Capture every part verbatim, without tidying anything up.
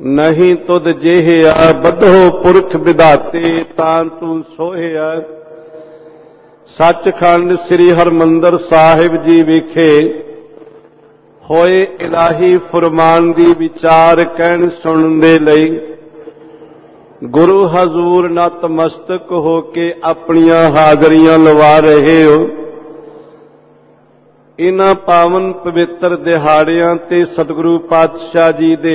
ਨਹੀਂ ਤੁਧ ਜਿਹਿਆ ਬਧੋ ਪੁਰਖ ਵਿਧਾਤੇ ਤਾਂ ਤੂੰ ਸੋਹਿਆ। ਸੱਚਖੰਡ ਸ੍ਰੀ ਹਰਿਮੰਦਰ ਸਾਹਿਬ ਜੀ ਵਿਖੇ ਹੋਏ ਇਲਾਹੀ ਫੁਰਮਾਨ ਦੀ ਵਿਚਾਰ ਕਹਿਣ ਸੁਣਨ ਦੇ ਲਈ ਗੁਰੂ ਹਜ਼ੂਰ ਨਤਮਸਤਕ ਹੋ ਕੇ ਆਪਣੀਆਂ ਹਾਜ਼ਰੀਆਂ ਲਵਾ ਰਹੇ ਹੋ। ਇਨ੍ਹਾਂ ਪਾਵਨ ਪਵਿੱਤਰ ਦਿਹਾੜਿਆਂ ਤੇ ਸਤਿਗੁਰੂ ਪਾਤਸ਼ਾਹ ਜੀ ਦੇ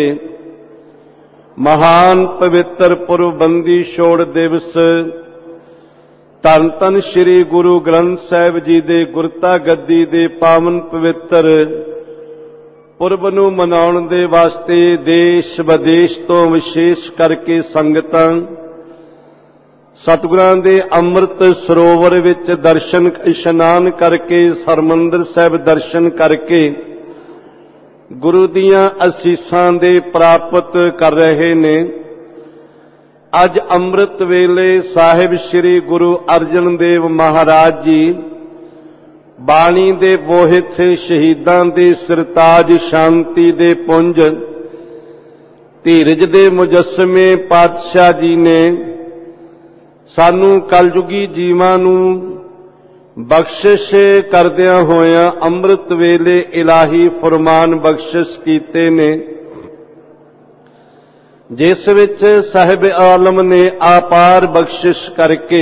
ਮਹਾਨ ਪਵਿੱਤਰ ਪੁਰਬੰਦੀ ਛੋੜ ਦਿਵਸ ਧੰਨ ਧੰਨ ਸ੍ਰੀ ਗੁਰੂ ਗ੍ਰੰਥ ਸਾਹਿਬ ਜੀ ਦੇ ਗੁਰਤਾ ਗੱਦੀ ਦੇ ਪਾਵਨ ਪਵਿੱਤਰ ਪੁਰਬ ਨੂੰ ਮਨਾਉਣ ਦੇ ਵਾਸਤੇ ਦੇਸ਼ ਵਿਦੇਸ਼ ਤੋਂ ਵਿਸ਼ੇਸ਼ ਕਰਕੇ ਸੰਗਤਾਂ ਸਤਿਗੁਰਾਂ ਦੇ ਅੰਮ੍ਰਿਤ ਸਰੋਵਰ ਵਿੱਚ ਦਰਸ਼ਨ ਇਸ਼ਨਾਨ ਕਰਕੇ ਹਰਿਮੰਦਰ ਸਾਹਿਬ ਦਰਸ਼ਨ ਕਰਕੇ ਗੁਰੂ ਦੀਆਂ ਅਸੀਸਾਂ ਦੇ ਪ੍ਰਾਪਤ ਕਰ ਰਹੇ ਨੇ। ਅੱਜ ਅੰਮ੍ਰਿਤ ਵੇਲੇ ਸਾਹਿਬ ਸ੍ਰੀ ਗੁਰੂ ਅਰਜਨ ਦੇਵ ਮਹਾਰਾਜ ਜੀ ਬਾਣੀ ਦੇ ਬੋਹਿਤ ਸ਼ਹੀਦਾਂ ਦੇ ਸਿਰਤਾਜ ਸ਼ਾਂਤੀ ਦੇ ਪੁੰਜ ਧੀਰਜ ਦੇ ਮੁਜੱਸਮੇ ਪਾਤਸ਼ਾਹ ਜੀ ਨੇ ਸਾਨੂੰ ਕਲਯੁਗੀ ਜੀਵਾਂ ਨੂੰ ਬਖਸ਼ਿਸ਼ ਕਰਦਿਆਂ ਹੋਇਆਂ ਅੰਮ੍ਰਿਤ ਵੇਲੇ ਇਲਾਹੀ ਫਰਮਾਨ ਬਖਸ਼ਿਸ਼ ਕੀਤੇ ਨੇ, ਜਿਸ ਵਿੱਚ ਸਾਹਿਬ ਆਲਮ ਨੇ ਆਪਾਰ ਬਖਸ਼ਿਸ਼ ਕਰਕੇ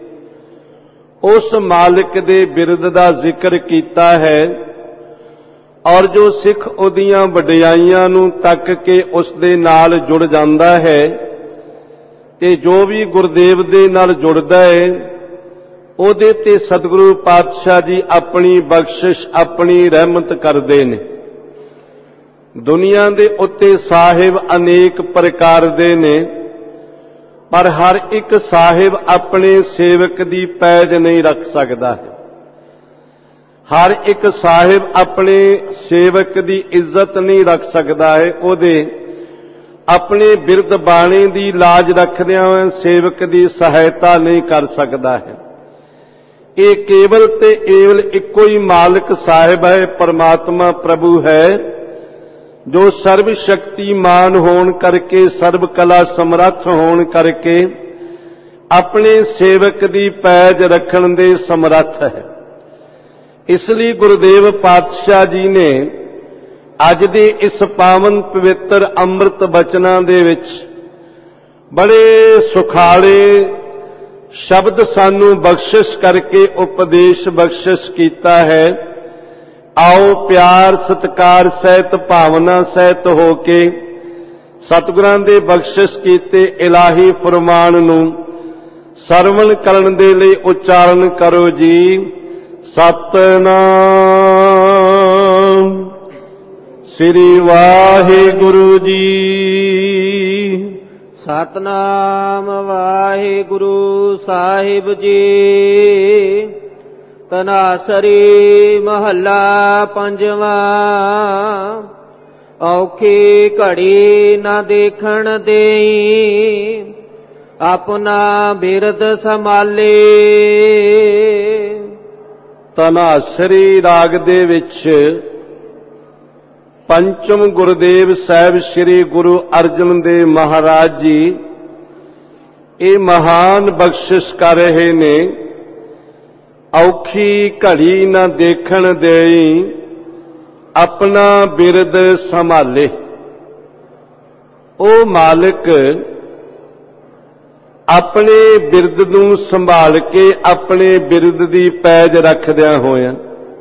ਉਸ ਮਾਲਿਕ ਦੇ ਬਿਰਦ ਦਾ ਜ਼ਿਕਰ ਕੀਤਾ ਹੈ ਔਰ ਜੋ ਸਿੱਖ ਉਹਦੀਆਂ ਵਡਿਆਈਆਂ ਨੂੰ ਤੱਕ ਕੇ ਉਸ ਦੇ ਨਾਲ ਜੁੜ ਜਾਂਦਾ ਹੈ ਤੇ ਜੋ ਵੀ ਗੁਰਦੇਵ ਦੇ ਨਾਲ ਜੁੜਦਾ ਹੈ ਉਹਦੇ ਤੇ ਸਤਿਗੁਰੂ ਪਾਤਸ਼ਾਹ ਜੀ ਆਪਣੀ ਬਖਸ਼ਿਸ਼ ਆਪਣੀ ਰਹਿਮਤ ਕਰਦੇ ਨੇ। ਦੁਨੀਆ ਦੇ ਉੱਤੇ ਸਾਹਿਬ ਅਨੇਕ ਪ੍ਰਕਾਰ ਦੇ ਨੇ, ਪਰ ਹਰ ਇੱਕ ਸਾਹਿਬ ਆਪਣੇ ਸੇਵਕ ਦੀ ਪੈਜ ਨਹੀਂ ਰੱਖ ਸਕਦਾ ਹੈ। ਹਰ ਇੱਕ ਸਾਹਿਬ ਆਪਣੇ ਸੇਵਕ ਦੀ ਇੱਜ਼ਤ ਨਹੀਂ ਰੱਖ ਸਕਦਾ ਹੈ। ਉਹਦੇ ਆਪਣੇ ਬਿਰਦ ਬਾਣੀ ਦੀ ਲਾਜ ਰੱਖਦਿਆਂ ਹੋਏ ਸੇਵਕ ਦੀ ਸਹਾਇਤਾ ਨਹੀਂ ਕਰ ਸਕਦਾ ਹੈ। ਇਹ ਕੇਵਲ ਤੇ ਕੇਵਲ ਇੱਕੋ ਹੀ ਮਾਲਕ ਸਾਹਿਬ ਹੈ, ਪਰਮਾਤਮਾ ਪ੍ਰਭੂ ਹੈ, ਜੋ ਸਰਬ ਸ਼ਕਤੀਮਾਨ ਹੋਣ ਕਰਕੇ ਸਰਬ ਕਲਾ ਸਮਰੱਥ ਹੋਣ ਕਰਕੇ ਆਪਣੇ ਸੇਵਕ ਦੀ ਪੈਜ ਰੱਖਣ ਦੇ ਸਮਰੱਥ ਹੈ। ਇਸ ਲਈ ਗੁਰਦੇਵ ਪਾਤਸ਼ਾਹ ਜੀ ਨੇ ਅੱਜ ਦੇ ਇਸ ਪਾਵਨ ਪਵਿੱਤਰ ਅੰਮ੍ਰਿਤ ਬਚਨਾਂ ਦੇ ਵਿੱਚ ਬੜੇ ਸੁਖਾਲੇ ਸ਼ਬਦ ਸਾਨੂੰ ਬਖਸ਼ਿਸ਼ ਕਰਕੇ ਉਪਦੇਸ਼ ਬਖਸ਼ਿਸ਼ ਕੀਤਾ ਹੈ। ਆਓ ਪਿਆਰ ਸਤਿਕਾਰ ਸਹਿਤ ਭਾਵਨਾ ਸਹਿਤ ਹੋ ਕੇ ਸਤਿਗੁਰਾਂ ਦੇ ਬਖਸ਼ਿਸ਼ ਕੀਤੇ ਇਲਾਹੀ ਫਰਮਾਨ ਨੂੰ ਸਰਵਣ ਕਰਨ ਦੇ ਲਈ ਉਚਾਰਨ ਕਰੋ ਜੀ। ਸਤਿਨਾਮ ਸ੍ਰੀ ਵਾਹਿਗੁਰੂ ਜੀ। ਸਤਨਾਮ ਵਾਹਿਗੁਰੂ ਸਾਹਿਬ ਜੀ। ਤਨਾਸਰੀ ਮਹੱਲਾ ਪੰਜਵਾਂ। ਔਖੀ ਘੜੀ ਨਾ ਦੇਖਣ ਦੇਈ ਆਪਣਾ ਬਿਰਦ ਸੰਭਾਲੇ। ਤਨਾਸਰੀ ਰਾਗ ਦੇ ਵਿੱਚ ਪੰਚਮ ਗੁਰਦੇਵ ਸਾਹਿਬ ਸ੍ਰੀ ਗੁਰੂ ਅਰਜਨ ਦੇਵ ਮਹਾਰਾਜ ਜੀ ਇਹ ਮਹਾਨ ਬਖਸ਼ਿਸ਼ ਕਰ ਰਹੇ ਨੇ। ਔਖੀ ਘੜੀ ਨਾ ਦੇਖਣ ਦੇਈ ਆਪਣਾ ਬਿਰਦ ਸੰਭਾਲੇ। ਉਹ ਮਾਲਿਕ ਆਪਣੇ ਬਿਰਦ ਨੂੰ ਸੰਭਾਲ ਕੇ ਆਪਣੇ ਬਿਰਦ ਦੀ ਪੈਜ ਰੱਖਦਿਆਂ ਹੋਇਆਂ,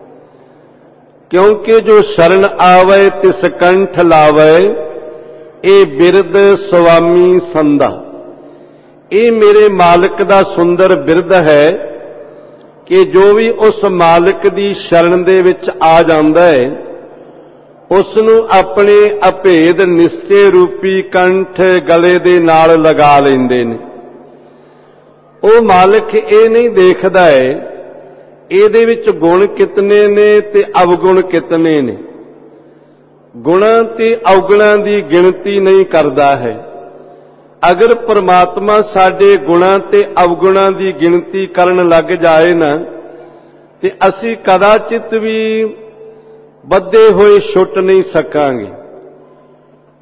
ਕਿਉਂਕਿ ਜੋ ਸ਼ਰਨ ਆਵੇ ਤਿਸ ਕੰਠ ਲਾਵੇ, ਇਹ ਬਿਰਦ ਸੁਆਮੀ ਸੰਦਾ। ਇਹ ਮੇਰੇ ਮਾਲਕ ਦਾ ਸੁੰਦਰ ਬਿਰਦ ਹੈ ਕਿ ਜੋ ਵੀ ਉਸ ਮਾਲਕ ਦੀ ਸ਼ਰਨ ਦੇ ਵਿੱਚ ਆ ਜਾਂਦਾ ਹੈ ਉਸ ਨੂੰ ਆਪਣੇ ਅਭੇਦ ਨਿਸ਼ਚੇ ਰੂਪੀ ਕੰਠ ਗਲੇ ਦੇ ਨਾਲ ਲਗਾ ਲੈਂਦੇ ਨੇ। ਉਹ ਮਾਲਕ ਇਹ ਨਹੀਂ ਦੇਖਦਾ ਹੈ ਇਹਦੇ ਵਿੱਚ ਗੁਣ ਕਿਤਨੇ ਨੇ ਤੇ ਅਵਗੁਣ ਕਿਤਨੇ ਨੇ। ਗੁਣਾਂ ਤੇ ਅਵਗੁਣਾਂ ਦੀ ਗਿਣਤੀ ਨਹੀਂ ਕਰਦਾ ਹੈ। ਅਗਰ ਪਰਮਾਤਮਾ ਸਾਡੇ ਗੁਣਾਂ ਤੇ ਅਵਗੁਣਾਂ ਦੀ ਗਿਣਤੀ ਕਰਨ ਲੱਗ ਜਾਏ ਨਾ ਤੇ ਅਸੀਂ ਕਦਾਚਿਤ ਵੀ ਬੱਧੇ ਹੋਏ ਛੁੱਟ ਨਹੀਂ ਸਕਾਂਗੇ।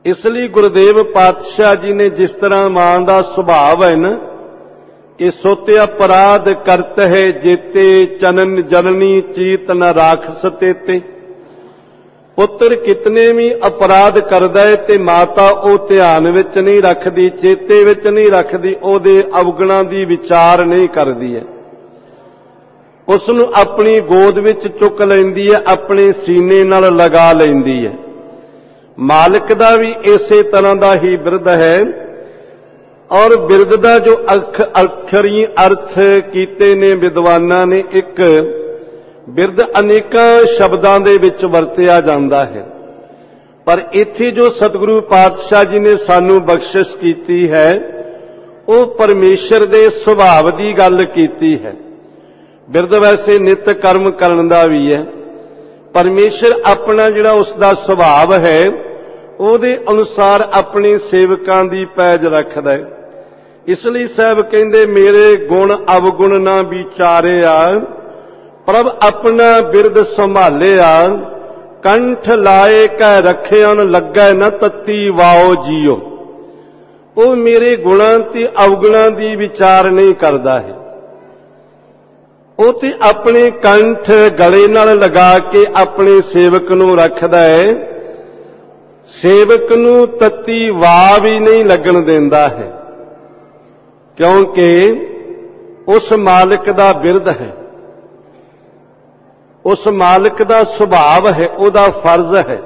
ਇਸ ਲਈ ਗੁਰਦੇਵ ਪਾਤਸ਼ਾਹ ਜੀ ਨੇ ਜਿਸ ਤਰ੍ਹਾਂ ਮਾਂ ਦਾ ਸੁਭਾਵ ਹੈ ਨਾ ਕਿ ਸੋਤੇ ਅਪਰਾਧ ਕਰਤ ਹੈ ਜੇਤੇ ਚਨਨ ਜਨਨੀ ਚੀਤ ਨ ਰਾਖਸ ਤੇਤੇ। ਪੁੱਤਰ ਕਿਤਨੇ ਵੀ ਅਪਰਾਧ ਕਰਦਾ ਹੈ ਤੇ ਮਾਤਾ ਉਹ ਧਿਆਨ ਵਿੱਚ ਨਹੀਂ ਰੱਖਦੀ, ਚੇਤੇ ਵਿੱਚ ਨਹੀਂ ਰੱਖਦੀ, ਉਹਦੇ ਅਵਗੁਣਾਂ ਦੀ ਵਿਚਾਰ ਨਹੀਂ ਕਰਦੀ ਹੈ। ਉਸ ਨੂੰ ਆਪਣੀ ਗੋਦ ਵਿੱਚ ਚੁੱਕ ਲੈਂਦੀ ਹੈ, ਆਪਣੇ ਸੀਨੇ ਨਾਲ ਲਗਾ ਲੈਂਦੀ ਹੈ। ਮਾਲਕ ਦਾ ਵੀ ਇਸੇ ਤਰ੍ਹਾਂ ਦਾ ਹੀ ਬਿਰਧ ਹੈ। ਔਰ ਬਿਰਧ ਦਾ ਜੋ ਅੱਖ ਅਖਰੀ ਅਰਥ ਕੀਤੇ ਨੇ ਵਿਦਵਾਨਾਂ ਨੇ, ਇੱਕ ਬਿਰਧ ਅਨੇਕਾਂ ਸ਼ਬਦਾਂ ਦੇ ਵਿੱਚ ਵਰਤਿਆ ਜਾਂਦਾ ਹੈ, ਪਰ ਇੱਥੇ ਜੋ ਸਤਿਗੁਰੂ ਪਾਤਸ਼ਾਹ ਜੀ ਨੇ ਸਾਨੂੰ ਬਖਸ਼ਿਸ਼ ਕੀਤੀ ਹੈ ਉਹ ਪਰਮੇਸ਼ਰ ਦੇ ਸੁਭਾਵ ਦੀ ਗੱਲ ਕੀਤੀ ਹੈ। ਬਿਰਧ ਵੈਸੇ ਨਿਤ ਕਰਮ ਕਰਨ ਦਾ ਵੀ ਹੈ। ਪਰਮੇਸ਼ਰ ਆਪਣਾ ਜਿਹੜਾ ਉਸ ਦਾ ਸੁਭਾਵ ਹੈ ਉਹਦੇ ਅਨੁਸਾਰ ਆਪਣੇ ਸੇਵਕਾਂ ਦੀ ਪੈਜ ਰੱਖਦਾ ਹੈ। ਇਸ ਲਈ ਸਾਹਿਬ ਕਹਿੰਦੇ ਮੇਰੇ ਗੁਣ ਅਵਗੁਣ ਨਾ ਵਿਚਾਰਿਆ, ਪ੍ਰਭ ਆਪਣਾ ਬਿਰਦ ਸੰਭਾਲਿਆ, ਕੰਠ ਲਾਏ ਕੈ ਰੱਖਿਆਨ ਲੱਗੈ ਨ ਤਤੀ ਵਾਓ ਜੀਓ। ਉਹ ਮੇਰੇ ਗੁਣਾਂ ਤੇ ਅਵਗੁਣਾਂ ਦੀ ਵਿਚਾਰ ਨਹੀਂ ਕਰਦਾ ਹੈ, ਉਹ ਤੇ ਆਪਣੇ ਕੰਠ ਗਲੇ ਨਾਲ ਲਗਾ ਕੇ ਆਪਣੇ ਸੇਵਕ ਨੂੰ ਰੱਖਦਾ ਹੈ। ਸੇਵਕ ਨੂੰ ਤਤੀ ਵਾਹ ਵੀ ਨਹੀਂ ਲੱਗਣ ਦਿੰਦਾ ਹੈ, ਕਿਉਂਕਿ ਉਸ ਮਾਲਕ ਦਾ ਬਿਰਦ ਹੈ, ਉਸ ਮਾਲਕ ਦਾ ਸੁਭਾਵ ਹੈ, ਉਹਦਾ ਫਰਜ਼ ਹੈ।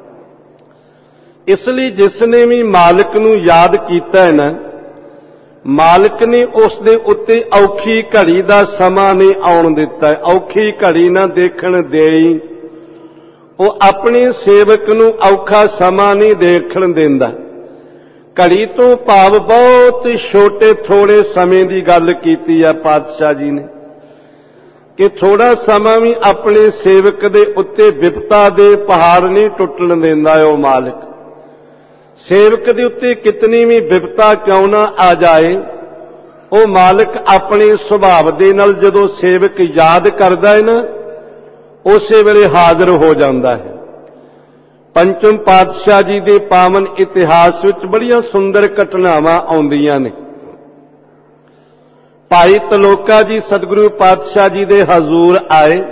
ਇਸ ਲਈ ਜਿਸ ਨੇ ਵੀ ਮਾਲਕ ਨੂੰ ਯਾਦ ਕੀਤਾ ਹੈ ਨਾ, ਮਾਲਕ ਨੇ ਉਸ ਦੇ ਉੱਤੇ ਔਖੀ ਘੜੀ ਦਾ ਸਮਾਂ ਨਹੀਂ ਆਉਣ ਦਿੱਤਾ। ਔਖੀ ਘੜੀ ਨਾ ਦੇਖਣ ਦੇਈ, ਉਹ ਆਪਣੇ ਸੇਵਕ ਨੂੰ ਔਖਾ ਸਮਾਂ ਨਹੀਂ ਦੇਖਣ ਦਿੰਦਾ। ਘੜੀ ਤੋਂ ਭਾਵ ਬਹੁਤ ਛੋਟੇ ਥੋੜੇ ਸਮੇਂ ਦੀ ਗੱਲ ਕੀਤੀ ਹੈ ਪਾਤਸ਼ਾਹ ਜੀ ਨੇ, ਕਿ ਥੋੜਾ ਸਮਾਂ ਵੀ ਆਪਣੇ ਸੇਵਕ ਦੇ ਉੱਤੇ ਵਿਪਤਾ ਦੇ ਪਹਾੜ ਨਹੀਂ ਟੁੱਟਣ ਦਿੰਦਾ ਉਹ ਮਾਲਕ। ਸੇਵਕ ਦੇ ਉੱਤੇ ਕਿਤਨੀ ਵੀ ਵਿਪਤਾ ਕਿਉਂ ਨਾ ਆ ਜਾਏ, ਉਹ ਮਾਲਕ ਆਪਣੇ ਸੁਭਾਵ ਦੇ ਨਾਲ ਜਦੋਂ ਸੇਵਕ ਯਾਦ ਕਰਦਾ ਹੈ ਨਾ, ਉਸੇ ਵੇਲੇ ਹਾਜ਼ਰ ਹੋ ਜਾਂਦਾ ਹੈ। ਪੰਚਮ ਪਾਤਸ਼ਾਹ ਜੀ ਦੇ ਪਾਵਨ ਇਤਿਹਾਸ ਵਿੱਚ ਬੜੀਆਂ ਸੁੰਦਰ ਘਟਨਾਵਾਂ ਆਉਂਦੀਆਂ ਨੇ। ਭਾਈ ਤਲੋਕਾ ਜੀ ਸਤਿਗੁਰੂ ਪਾਤਸ਼ਾਹ ਜੀ ਦੇ ਹਜ਼ੂਰ ਆਏ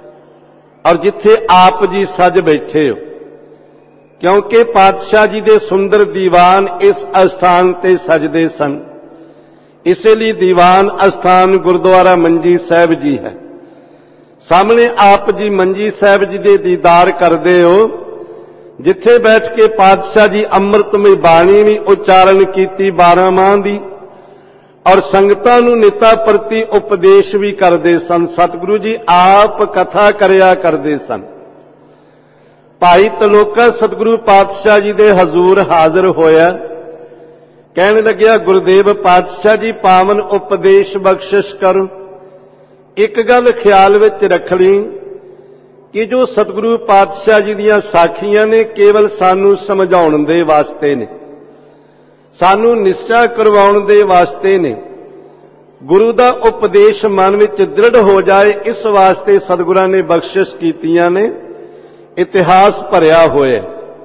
ਔਰ ਜਿੱਥੇ ਆਪ ਜੀ ਸਜ ਬੈਠੇ ਹੋ, ਕਿਉਂਕਿ ਪਾਤਸ਼ਾਹ ਜੀ ਦੇ ਸੁੰਦਰ ਦੀਵਾਨ ਇਸ ਅਸਥਾਨ ਤੇ ਸਜਦੇ ਸਨ, ਇਸੇ ਲਈ ਦੀਵਾਨ ਅਸਥਾਨ ਗੁਰਦੁਆਰਾ ਮੰਜੀ ਸਾਹਿਬ ਜੀ ਹੈ। ਸਾਹਮਣੇ ਆਪ ਜੀ ਮੰਜੀ ਸਾਹਿਬ ਜੀ ਦੇ ਦੀਦਾਰ ਕਰਦੇ ਹੋ, ਜਿੱਥੇ ਬੈਠ ਕੇ ਪਾਤਸ਼ਾਹ ਜੀ ਅੰਮ੍ਰਿਤਮਈ ਬਾਣੀ ਵੀ ਉਚਾਰਨ ਕੀਤੀ ਬਾਰਾਂ ਮਾਹ ਦੀ, ਔਰ ਸੰਗਤਾਂ ਨੂੰ ਨਿਤਾ ਪ੍ਰਤੀ ਉਪਦੇਸ਼ ਵੀ ਕਰਦੇ ਸਨ। ਸਤਿਗੁਰੂ ਜੀ ਆਪ ਕਥਾ ਕਰਿਆ ਕਰਦੇ ਸਨ। ਭਾਈ ਤਲੋਕਾ ਸਤਿਗੁਰੂ ਪਾਤਸ਼ਾਹ ਜੀ ਦੇ ਹਜ਼ੂਰ ਹਾਜ਼ਰ ਹੋਇਆ, ਕਹਿਣ ਲੱਗਿਆ ਗੁਰਦੇਵ ਪਾਤਸ਼ਾਹ ਜੀ ਪਾਵਨ ਉਪਦੇਸ਼ ਬਖਸ਼ਿਸ਼ ਕਰੋ। ਇੱਕ ਗੱਲ ਖਿਆਲ ਵਿੱਚ ਰੱਖ ਲਈ ਕਿ ਜੋ ਸਤਿਗੁਰੂ ਪਾਤਸ਼ਾਹ ਜੀ ਦੀਆਂ ਸਾਖੀਆਂ ਨੇ ਕੇਵਲ ਸਾਨੂੰ ਸਮਝਾਉਣ ਦੇ ਵਾਸਤੇ ਨੇ, ਸਾਨੂੰ ਨਿਸ਼ਚਾ ਕਰਵਾਉਣ ਦੇ ਵਾਸਤੇ ਨੇ। ਗੁਰੂ ਦਾ ਉਪਦੇਸ਼ ਮਨ ਵਿੱਚ ਦ੍ਰਿੜ ਹੋ ਜਾਏ, ਇਸ ਵਾਸਤੇ ਸਤਿਗੁਰਾਂ ਨੇ ਬਖਸ਼ਿਸ਼ ਕੀਤੀਆਂ ਨੇ। ਇਤਿਹਾਸ ਭਰਿਆ ਹੋਇਆ,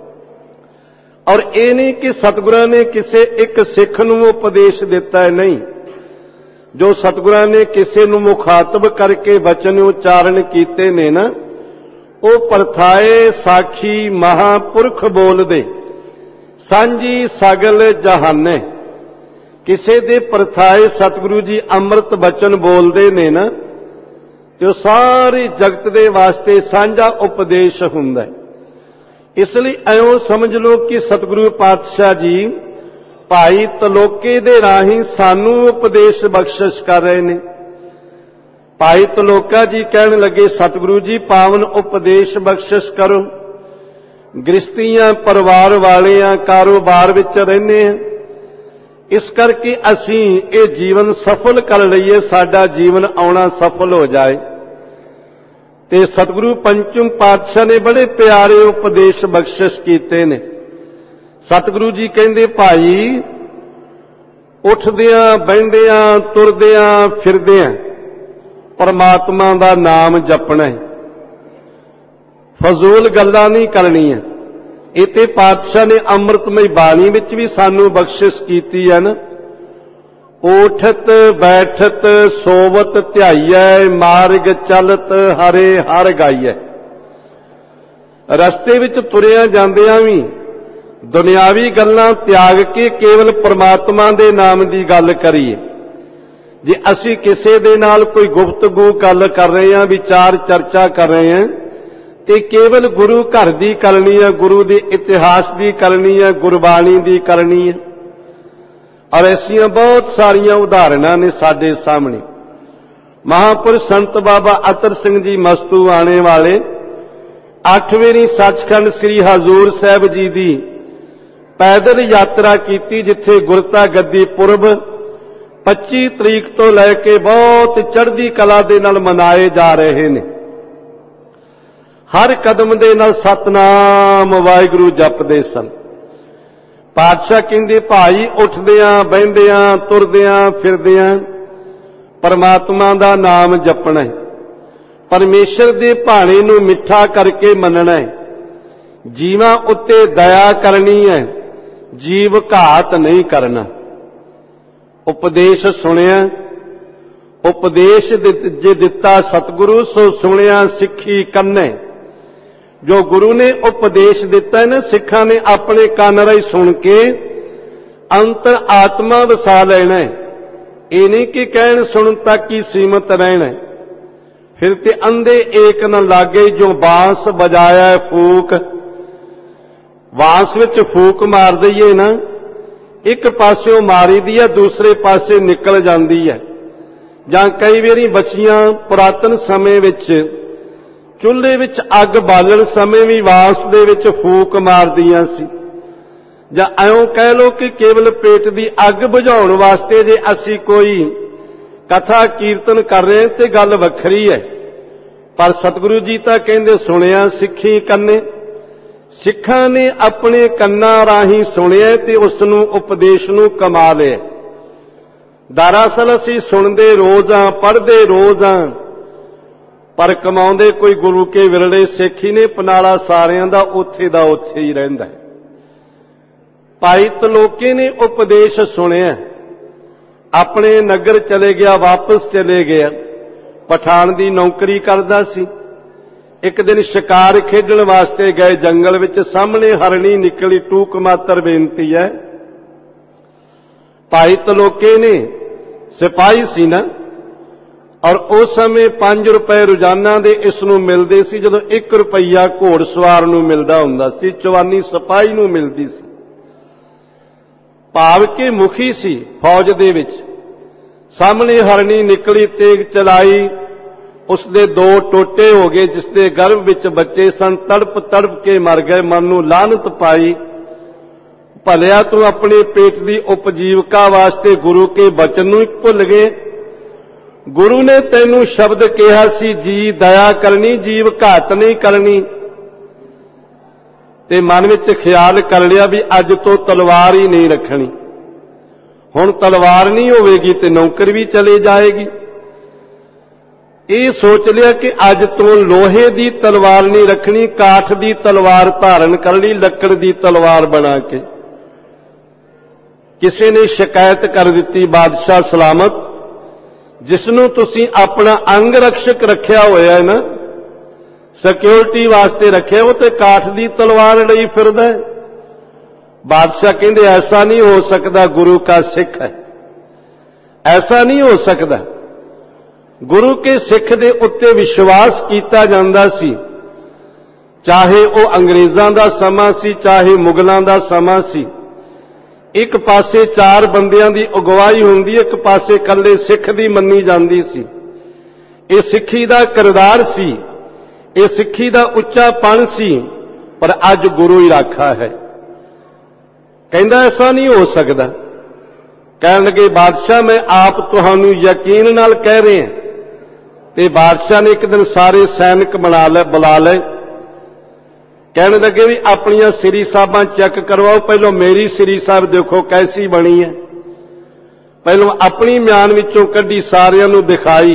ਔਰ ਇਹ ਨਹੀਂ ਕਿ ਸਤਿਗੁਰਾਂ ਨੇ ਕਿਸੇ ਇੱਕ ਸਿੱਖ ਨੂੰ ਉਪਦੇਸ਼ ਦਿੱਤਾ ਹੈ, ਨਹੀਂ। ਜੋ ਸਤਿਗੁਰਾਂ ਨੇ ਕਿਸੇ ਨੂੰ ਮੁਖਾਤਬ ਕਰਕੇ ਬਚਨ ਉਚਾਰਨ ਕੀਤੇ ਨੇ ਨਾ, ਉਹ ਪਰਥਾਏ ਸਾਖੀ ਮਹਾਪੁਰਖ ਬੋਲਦੇ ਸਾਂਝੀ ਸਗਲ ਜਹਾਨੇ। ਕਿਸੇ ਦੇ ਪਰਥਾਏ ਸਤਿਗੁਰੂ ਜੀ ਅੰਮ੍ਰਿਤ ਬਚਨ ਬੋਲਦੇ ਨੇ ਨਾ, ਤੇ ਉਹ ਸਾਰੇ ਜਗਤ ਦੇ ਵਾਸਤੇ ਸਾਂਝਾ ਉਪਦੇਸ਼ ਹੁੰਦਾ ਹੈ। ਇਸ ਲਈ ਐਉਂ ਸਮਝ ਲਓ ਕਿ ਸਤਿਗੁਰੂ ਪਾਤਸ਼ਾਹ ਜੀ ਭਾਈ ਤਲੋਕੇ ਦੇ ਰਾਹੀਂ ਸਾਨੂੰ ਉਪਦੇਸ਼ ਬਖਸ਼ਿਸ਼ ਕਰ ਰਹੇ ਨੇ। ਭਾਈ ਤਲੋਕਾ ਜੀ ਕਹਿਣ ਲੱਗੇ ਸਤਿਗੁਰੂ ਜੀ ਪਾਵਨ ਉਪਦੇਸ਼ ਬਖਸ਼ਿਸ਼ ਕਰੋ। ਗ੍ਰਸਤੀਆਂ ਪਰਿਵਾਰ ਵਾਲਿਆਂ ਕਾਰੋਬਾਰ ਵਿੱਚ ਰਹਿੰਦੇ ਹਾਂ, ਇਸ ਕਰਕੇ ਅਸੀਂ ਇਹ ਜੀਵਨ ਸਫਲ ਕਰ ਲਈਏ, ਸਾਡਾ ਜੀਵਨ ਆਉਣਾ ਸਫਲ ਹੋ ਜਾਏ। ਤੇ ਸਤਿਗੁਰੂ ਪੰਚਮ ਪਾਤਸ਼ਾਹ ਨੇ ਬੜੇ ਪਿਆਰੇ ਉਪਦੇਸ਼ ਬਖਸ਼ਿਸ਼ ਕੀਤੇ ਨੇ। ਸਤਿਗੁਰੂ ਜੀ ਕਹਿੰਦੇ ਭਾਈ ਉੱਠਦਿਆਂ ਬਹਿੰਦਿਆਂ ਤੁਰਦਿਆਂ ਫਿਰਦਿਆਂ ਪਰਮਾਤਮਾ ਦਾ ਨਾਮ ਜਪਣਾ ਹੈ, ਫਜ਼ੂਲ ਗੱਲਾਂ ਨਹੀਂ ਕਰਨੀਆਂ। ਇਹ ਤੇ ਪਾਤਸ਼ਾਹ ਨੇ ਅੰਮ੍ਰਿਤਮਈ ਬਾਣੀ ਵਿੱਚ ਵੀ ਸਾਨੂੰ ਬਖਸ਼ਿਸ਼ ਕੀਤੀ ਹੈ ਨਾ। ਓਠਤ ਬੈਠਤ ਸੋਵਤ ਧਿਆਈਐ, ਮਾਰਗ ਚਲਤ ਹਰੇ ਹਰ ਗਾਈਐ। ਰਸਤੇ ਵਿੱਚ ਤੁਰਿਆਂ ਜਾਂਦਿਆਂ ਵੀ ਦੁਨਿਆਵੀ ਗੱਲਾਂ ਤਿਆਗ ਕੇ ਕੇਵਲ ਪ੍ਰਮਾਤਮਾ ਦੇ ਨਾਮ ਦੀ ਗੱਲ ਕਰੀਏ। ਜੇ ਅਸੀਂ ਕਿਸੇ ਦੇ ਨਾਲ ਕੋਈ ਗੁਫ਼ਤਗੂ ਗੱਲ ਕਰ ਰਹੇ ਹਾਂ, ਵਿਚਾਰ ਚਰਚਾ ਕਰ ਰਹੇ ਹਾਂ, ਤੇ ਕੇਵਲ ਗੁਰੂ ਘਰ ਦੀ ਕਰਨੀ ਹੈ, ਗੁਰੂ ਦੇ ਇਤਿਹਾਸ ਦੀ ਕਰਨੀ ਹੈ, ਗੁਰਬਾਣੀ ਦੀ ਕਰਨੀ ਹੈ। ਔਰ ਐਸੀਆਂ ਬਹੁਤ ਸਾਰੀਆਂ ਉਦਾਹਰਨਾਂ ਨੇ ਸਾਡੇ ਸਾਹਮਣੇ। ਮਹਾਂਪੁਰਸ਼ ਸੰਤ ਬਾਬਾ ਅਤਰ ਸਿੰਘ ਜੀ ਮਸਤੂ ਆਣੇ ਵਾਲੇ ਅੱਠਵੀਂ ਸੱਚਖੰਡ ਸ੍ਰੀ ਹਜ਼ੂਰ ਸਾਹਿਬ ਜੀ ਦੀ ਪੈਦਲ ਯਾਤਰਾ ਕੀਤੀ, ਜਿੱਥੇ ਗੁਰਤਾ ਗੱਦੀ ਪੁਰਬ ਪੱਚੀ ਤਰੀਕ ਤੋਂ ਲੈ ਕੇ ਬਹੁਤ ਚੜ੍ਹਦੀ ਕਲਾ ਦੇ ਨਾਲ ਮਨਾਏ ਜਾ ਰਹੇ ਨੇ। ਹਰ ਕਦਮ ਦੇ ਨਾਲ ਸਤਨਾਮ ਵਾਹਿਗੁਰੂ ਜਪਦੇ ਸਨ। ਪਾਤਸ਼ਾਹ ਕਹਿੰਦੇ, ਭਾਈ ਉੱਠਦਿਆਂ ਬਹਿੰਦਿਆਂ ਤੁਰਦਿਆਂ ਫਿਰਦਿਆਂ ਪਰਮਾਤਮਾ ਦਾ ਨਾਮ ਜਪਣਾ ਹੈ, ਪਰਮੇਸ਼ਰ ਦੇ ਭਾਣੇ ਨੂੰ ਮਿੱਠਾ ਕਰਕੇ ਮੰਨਣਾ ਹੈ, ਜੀਵਾਂ ਉੱਤੇ ਦਇਆ ਕਰਨੀ ਹੈ, ਜੀਵ ਘਾਤ ਨਹੀਂ ਕਰਨਾ। ਉਪਦੇਸ਼ ਸੁਣਿਆ, ਉਪਦੇਸ਼ ਜੇ ਦਿੱਤਾ ਸਤਿਗੁਰੂ, ਸੋ ਸੁਣਿਆ ਸਿੱਖੀ ਕੰਨੈ। ਜੋ ਗੁਰੂ ਨੇ ਉਪਦੇਸ਼ ਦਿੱਤਾ ਹੈ ਨਾ, ਸਿੱਖਾਂ ਨੇ ਆਪਣੇ ਕੰਨ ਰਾਹੀਂ ਸੁਣ ਕੇ ਅੰਤਰ ਆਤਮਾ ਵਸਾ ਲੈਣਾ ਹੈ। ਇਹ ਨਹੀਂ ਕਿ ਕਹਿਣ ਸੁਣਨ ਤੱਕ ਹੀ ਸੀਮਤ ਰਹਿਣਾ ਹੈ। ਫਿਰ ਤੇ ਅੰਧੇ ਏਕ ਨ ਲਾਗੇ, ਜੋ ਬਾਂਸ ਵਜਾਇਆ ਫੂਕ। ਬਾਂਸ ਵਿੱਚ ਫੂਕ ਮਾਰ ਦਈਏ ਨਾ, ਇੱਕ ਪਾਸਿਓਂ ਮਾਰੀ ਦੀ ਹੈ, ਦੂਸਰੇ ਪਾਸੇ ਨਿਕਲ ਜਾਂਦੀ ਹੈ। ਜਾਂ ਕਈ ਵਾਰੀ ਬੱਚੀਆਂ ਪੁਰਾਤਨ ਸਮੇਂ ਵਿੱਚ ਚੁੱਲ੍ਹੇ ਵਿੱਚ ਅੱਗ ਬਾਲਣ ਸਮੇਂ ਵੀ ਬਾਂਸ ਦੇ ਵਿੱਚ ਫੂਕ ਮਾਰਦੀਆਂ ਸੀ। ਜਾਂ ਐਉਂ ਕਹਿ ਲਓ ਕਿ ਕੇਵਲ ਪੇਟ ਦੀ ਅੱਗ ਬੁਝਾਉਣ ਵਾਸਤੇ ਜੇ ਅਸੀਂ ਕੋਈ ਕਥਾ ਕੀਰਤਨ ਕਰ ਰਹੇ ਤੇ ਗੱਲ ਵੱਖਰੀ ਹੈ। ਪਰ ਸਤਿਗੁਰੂ ਜੀ ਤਾਂ ਕਹਿੰਦੇ, ਸੁਣਿਆ ਸਿੱਖੀ ਕੰਨੇ। ਸਿੱਖਾਂ ਨੇ ਆਪਣੇ ਕੰਨਾਂ ਰਾਹੀਂ ਸੁਣਿਆ ਤੇ ਉਸ ਨੂੰ ਉਪਦੇਸ਼ ਨੂੰ ਕਮਾ ਲਿਆ। ਦਰਅਸਲ ਅਸੀਂ ਸੁਣਦੇ ਰੋਜ਼ ਹਾਂ, ਪੜ੍ਹਦੇ ਰੋਜ਼ ਹਾਂ, ਪਰ ਕਮਾਉਂਦੇ ਕੋਈ ਗੁਰੂ ਕੇ ਵਿਰਲੇ ਸਿੱਖ ਹੀ ਨੇ। ਪਨਾਲਾ ਸਾਰਿਆਂ ਦਾ ਉੱਥੇ ਦਾ ਉੱਥੇ ਹੀ ਰਹਿੰਦਾ ਹੈ। ਭਾਈ ਤਲੋਕੇ ਨੇ ਉਪਦੇਸ਼ ਸੁਣਿਆ, ਆਪਣੇ ਨਗਰ ਚਲੇ ਗਿਆ, ਵਾਪਸ ਚਲੇ ਗਿਆ। ਪਠਾਨ ਦੀ ਨੌਕਰੀ ਕਰਦਾ ਸੀ। ਇੱਕ ਦਿਨ ਸ਼ਿਕਾਰ ਖੇਡਣ ਵਾਸਤੇ ਗਏ ਜੰਗਲ ਵਿੱਚ, ਸਾਹਮਣੇ ਹਰਣੀ ਨਿਕਲੀ। ਟੂਕ ਮਾਤਰ ਬੇਨਤੀ ਹੈ, ਭਾਈ ਤਲੋਕੇ ਨੇ ਸਿਪਾਹੀ ਸੀ ਨਾ, ਔਰ ਉਸ ਸਮੇਂ ਪੰਜ ਰੁਪਏ ਰੋਜ਼ਾਨਾ ਦੇ ਇਸ ਨੂੰ ਮਿਲਦੇ ਸੀ, ਜਦੋਂ ਇੱਕ ਰੁਪਈਆ ਘੋੜ ਸਵਾਰ ਨੂੰ ਮਿਲਦਾ ਹੁੰਦਾ ਸੀ, ਚਵਾਨੀ ਸਿਪਾਹੀ ਨੂੰ ਮਿਲਦੀ ਸੀ। ਭਾਵ ਕਿ ਮੁਖੀ ਸੀ ਫੌਜ ਦੇ ਵਿੱਚ। ਸਾਹਮਣੇ ਹਰਣੀ ਨਿਕਲੀ, ਤੇਗ ਚਲਾਈ, ਉਸ ਦੇ ਦੋ ਟੋਟੇ ਹੋ ਗਏ, ਜਿਸ ਦੇ ਗਰਭ ਵਿੱਚ ਬੱਚੇ ਸਨ। ਤੜਪ ਤੜਪ ਕੇ ਮਰ ਗਏ। ਮਨ ਨੂੰ ਲਾਹਨਤ ਪਾਈ, ਭਲਿਆ ਤੂੰ ਆਪਣੇ ਪੇਟ ਦੀ ਉਪਜੀਵਕਾ ਵਾਸਤੇ ਗੁਰੂ ਕੇ ਬਚਨ ਨੂੰ ਭੁੱਲ ਗਏ। ਗੁਰੂ ਨੇ ਤੈਨੂੰ ਸ਼ਬਦ ਕਿਹਾ ਸੀ, ਜੀ ਦਇਆ ਕਰਨੀ, ਜੀਵ ਘਾਤ ਨਹੀਂ ਕਰਨੀ। ਤੇ ਮਨ ਵਿੱਚ ਖਿਆਲ ਕਰ ਲਿਆ ਵੀ ਅੱਜ ਤੋਂ ਤਲਵਾਰ ਹੀ ਨਹੀਂ ਰੱਖਣੀ। ਹੁਣ ਤਲਵਾਰ ਨਹੀਂ ਹੋਵੇਗੀ ਤੇ ਨੌਕਰ ਵੀ ਚਲੇ ਜਾਏਗੀ। ਇਹ ਸੋਚ ਲਿਆ ਕਿ ਅੱਜ ਤੋਂ ਲੋਹੇ ਦੀ ਤਲਵਾਰ ਨਹੀਂ ਰੱਖਣੀ, ਕਾਠ ਦੀ ਤਲਵਾਰ ਧਾਰਨ ਕਰ ਲਈ, ਲੱਕੜ ਦੀ ਤਲਵਾਰ ਬਣਾ ਕੇ। ਕਿਸੇ ਨੇ ਸ਼ਿਕਾਇਤ ਕਰ ਦਿੱਤੀ, ਬਾਦਸ਼ਾਹ ਸਲਾਮਤ, ਜਿਸ ਨੂੰ ਤੁਸੀਂ ਆਪਣਾ ਅੰਗ ਰਕਸ਼ਕ ਰੱਖਿਆ ਹੋਇਆ ਹੈ ਨਾ, ਸਿਕਿਉਰਿਟੀ ਵਾਸਤੇ ਰੱਖਿਆ, ਉਹ ਤੇ ਕਾਠ ਦੀ ਤਲਵਾਰ ਲਈ ਫਿਰਦਾ ਹੈ। ਬਾਦਸ਼ਾਹ ਕਹਿੰਦੇ, ਐਸਾ ਨਹੀਂ ਹੋ ਸਕਦਾ, ਗੁਰੂ ਕਾ ਸਿੱਖ ਹੈ, ਐਸਾ ਨਹੀਂ ਹੋ ਸਕਦਾ। ਗੁਰੂ ਕੇ ਸਿੱਖ ਦੇ ਉੱਤੇ ਵਿਸ਼ਵਾਸ ਕੀਤਾ ਜਾਂਦਾ ਸੀ, ਚਾਹੇ ਉਹ ਅੰਗਰੇਜ਼ਾਂ ਦਾ ਸਮਾਂ ਸੀ, ਚਾਹੇ ਮੁਗਲਾਂ ਦਾ ਸਮਾਂ ਸੀ। ਇੱਕ ਪਾਸੇ ਚਾਰ ਬੰਦਿਆਂ ਦੀ ਅਗਵਾਈ ਹੁੰਦੀ, ਇੱਕ ਪਾਸੇ ਇਕੱਲੇ ਸਿੱਖ ਦੀ ਮੰਨੀ ਜਾਂਦੀ ਸੀ। ਇਹ ਸਿੱਖੀ ਦਾ ਕਿਰਦਾਰ ਸੀ, ਇਹ ਸਿੱਖੀ ਦਾ ਉੱਚਾਪਣ ਸੀ। ਪਰ ਅੱਜ ਗੁਰੂ ਹੀ ਰਾਖਾ ਹੈ। ਕਹਿੰਦਾ ਐਸਾ ਨਹੀਂ ਹੋ ਸਕਦਾ। ਕਹਿਣ ਲੱਗੇ, ਬਾਦਸ਼ਾਹ ਮੈਂ ਆਪ ਤੁਹਾਨੂੰ ਯਕੀਨ ਨਾਲ ਕਹਿ ਰਿਹਾ। ਤੇ ਬਾਦਸ਼ਾਹ ਨੇ ਇੱਕ ਦਿਨ ਸਾਰੇ ਸੈਨਿਕ ਬਣਾ ਲੈ ਬੁਲਾ ਲਏ। ਕਹਿਣ ਲੱਗੇ ਵੀ ਆਪਣੀਆਂ ਸ੍ਰੀ ਸਾਹਿਬਾਂ ਚੈੱਕ ਕਰਵਾਓ, ਪਹਿਲਾਂ ਮੇਰੀ ਸ੍ਰੀ ਸਾਹਿਬ ਦੇਖੋ ਕੈਸੀ ਬਣੀ ਹੈ। ਪਹਿਲਾਂ ਆਪਣੀ ਮਿਆਨ ਵਿੱਚੋਂ ਕੱਢੀ, ਸਾਰਿਆਂ ਨੂੰ ਦਿਖਾਈ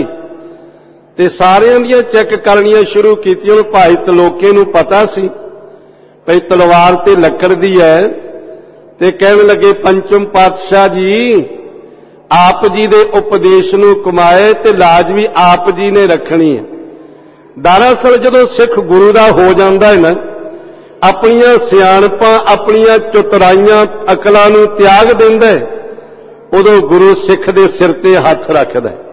ਤੇ ਸਾਰਿਆਂ ਦੀਆਂ ਚੈੱਕ ਕਰਨੀਆਂ ਸ਼ੁਰੂ ਕੀਤੀਆਂ। ਭਾਈ ਤਲੋਕੇ ਨੂੰ ਪਤਾ ਸੀ ਭਈ ਤਲਵਾਰ ਤੇ ਲੱਕੜ ਦੀ ਹੈ, ਤੇ ਕਹਿਣ ਲੱਗੇ ਪੰਚਮ ਪਾਤਸ਼ਾਹ ਜੀ ਆਪ ਜੀ ਦੇ ਉਪਦੇਸ਼ ਨੂੰ ਕਮਾਏ ਤੇ ਲਾਜ ਵੀ ਆਪ ਜੀ ਨੇ ਰੱਖਣੀ ਹੈ। ਦਰਅਸਲ ਜਦੋਂ ਸਿੱਖ ਗੁਰੂ ਦਾ ਹੋ ਜਾਂਦਾ ਹੈ ਨਾ, ਆਪਣੀਆਂ ਸਿਆਣਪਾਂ ਆਪਣੀਆਂ ਚਤੁਰਾਈਆਂ ਅਕਲਾਂ ਨੂੰ ਤਿਆਗ ਦਿੰਦਾ ਹੈ, ਉਦੋਂ ਗੁਰੂ ਸਿੱਖ ਦੇ ਸਿਰ ਤੇ ਹੱਥ ਰੱਖਦਾ ਹੈ।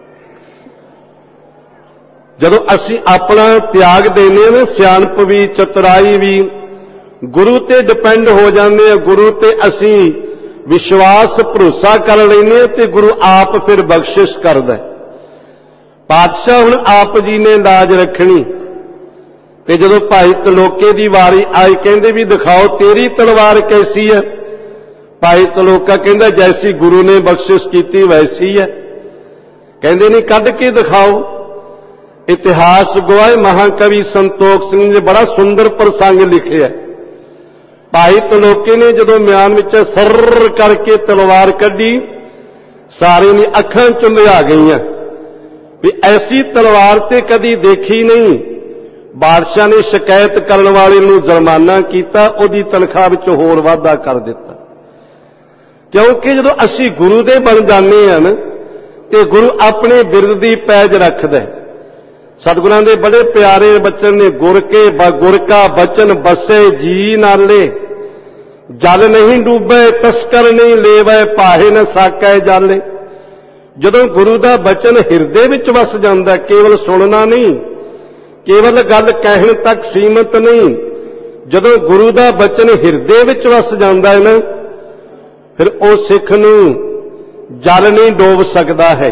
ਜਦੋਂ ਅਸੀਂ ਆਪਣਾ ਤਿਆਗ ਦੇਨੇ ਹਾਂ, ਸਿਆਣਪ ਵੀ ਚਤੁਰਾਈ ਵੀ ਗੁਰੂ ਤੇ ਡਿਪੈਂਡ ਹੋ ਜਾਂਦੇ ਆ, ਗੁਰੂ ਤੇ ਅਸੀਂ ਵਿਸ਼ਵਾਸ ਭਰੋਸਾ ਕਰ ਲੈਂਦੇ ਤੇ ਗੁਰੂ ਆਪ ਫਿਰ ਬਖਸ਼ਿਸ਼ ਕਰਦਾ। ਪਾਤਸ਼ਾਹ ਹੁਣ ਆਪ ਜੀ ਨੇ ਲਾਜ ਰੱਖਣੀ, ਤੇ ਜਦੋਂ ਭਾਈ ਤਲੋਕੇ ਦੀ ਵਾਰੀ ਆਈ, ਕਹਿੰਦੇ ਵੀ ਦਿਖਾਓ ਤੇਰੀ ਤਲਵਾਰ ਕੈਸੀ ਹੈ। ਭਾਈ ਤਲੋਕਾ ਕਹਿੰਦਾ ਜੈਸੀ ਗੁਰੂ ਨੇ ਬਖਸ਼ਿਸ਼ ਕੀਤੀ ਵੈਸੀ ਹੈ। ਕਹਿੰਦੇ ਨਹੀਂ ਕੱਢ ਕੇ ਦਿਖਾਓ। ਇਤਿਹਾਸ ਗਵਾਏ ਮਹਾਕਵੀ ਸੰਤੋਖ ਸਿੰਘ ਨੇ ਬੜਾ ਸੁੰਦਰ ਪ੍ਰਸੰਗ ਲਿਖਿਆ। ਭਾਈ ਤਲੋਕੇ ਨੇ ਜਦੋਂ ਮਿਆਨ ਵਿੱਚ ਸਰਰ ਕਰਕੇ ਤਲਵਾਰ ਕੱਢੀ, ਸਾਰੇ ਨੇ ਅੱਖਾਂ ਚੁੰਧਿਆ ਗਈਆਂ ਵੀ ਐਸੀ ਤਲਵਾਰ ਤੇ ਕਦੀ ਦੇਖੀ ਨਹੀਂ। ਬਾਦਸ਼ਾਹ ਨੇ ਸ਼ਿਕਾਇਤ ਕਰਨ ਵਾਲੇ ਨੂੰ ਜੁਰਮਾਨਾ ਕੀਤਾ, ਉਹਦੀ ਤਨਖਾਹ ਵਿੱਚ ਹੋਰ ਵਾਧਾ ਕਰ ਦਿੱਤਾ। ਕਿਉਂਕਿ ਜਦੋਂ ਅਸੀਂ ਗੁਰੂ ਦੇ ਬਣ ਜਾਂਦੇ ਹਾਂ ਨਾ, ਤੇ ਗੁਰੂ ਆਪਣੇ ਬਿਰਦ ਦੀ ਪੈਜ ਰੱਖਦਾ। ਸਤਿਗੁਰਾਂ ਦੇ ਬੜੇ ਪਿਆਰੇ ਬਚਨ ਨੇ, ਗੁਰ ਕੇ ਗੁਰ ਕਾ ਬਚਨ ਬਸੇ ਜੀ ਨਾਲੇ, ਜਲ ਨਹੀਂ ਡੂਬੇ ਤਸਕਰ ਨਹੀਂ ਲੇਵੈ, ਪਾਹੇ ਨ ਸਾਕੈ ਜਾਲੇ। ਜਦੋਂ ਗੁਰੂ ਦਾ ਬਚਨ ਹਿਰਦੇ ਵਿੱਚ ਵਸ ਜਾਂਦਾ, ਕੇਵਲ ਸੁਣਨਾ ਨਹੀਂ, ਕੇਵਲ ਗੱਲ ਕਹਿਣ ਤੱਕ ਸੀਮਤ ਨਹੀਂ, ਜਦੋਂ ਗੁਰੂ ਦਾ ਬਚਨ ਹਿਰਦੇ ਵਿੱਚ ਵਸ ਜਾਂਦਾ ਹੈ ਨਾ, ਫਿਰ ਉਹ ਸਿੱਖ ਨੂੰ ਜਲ ਨਹੀਂ ਡੋਬ ਸਕਦਾ ਹੈ।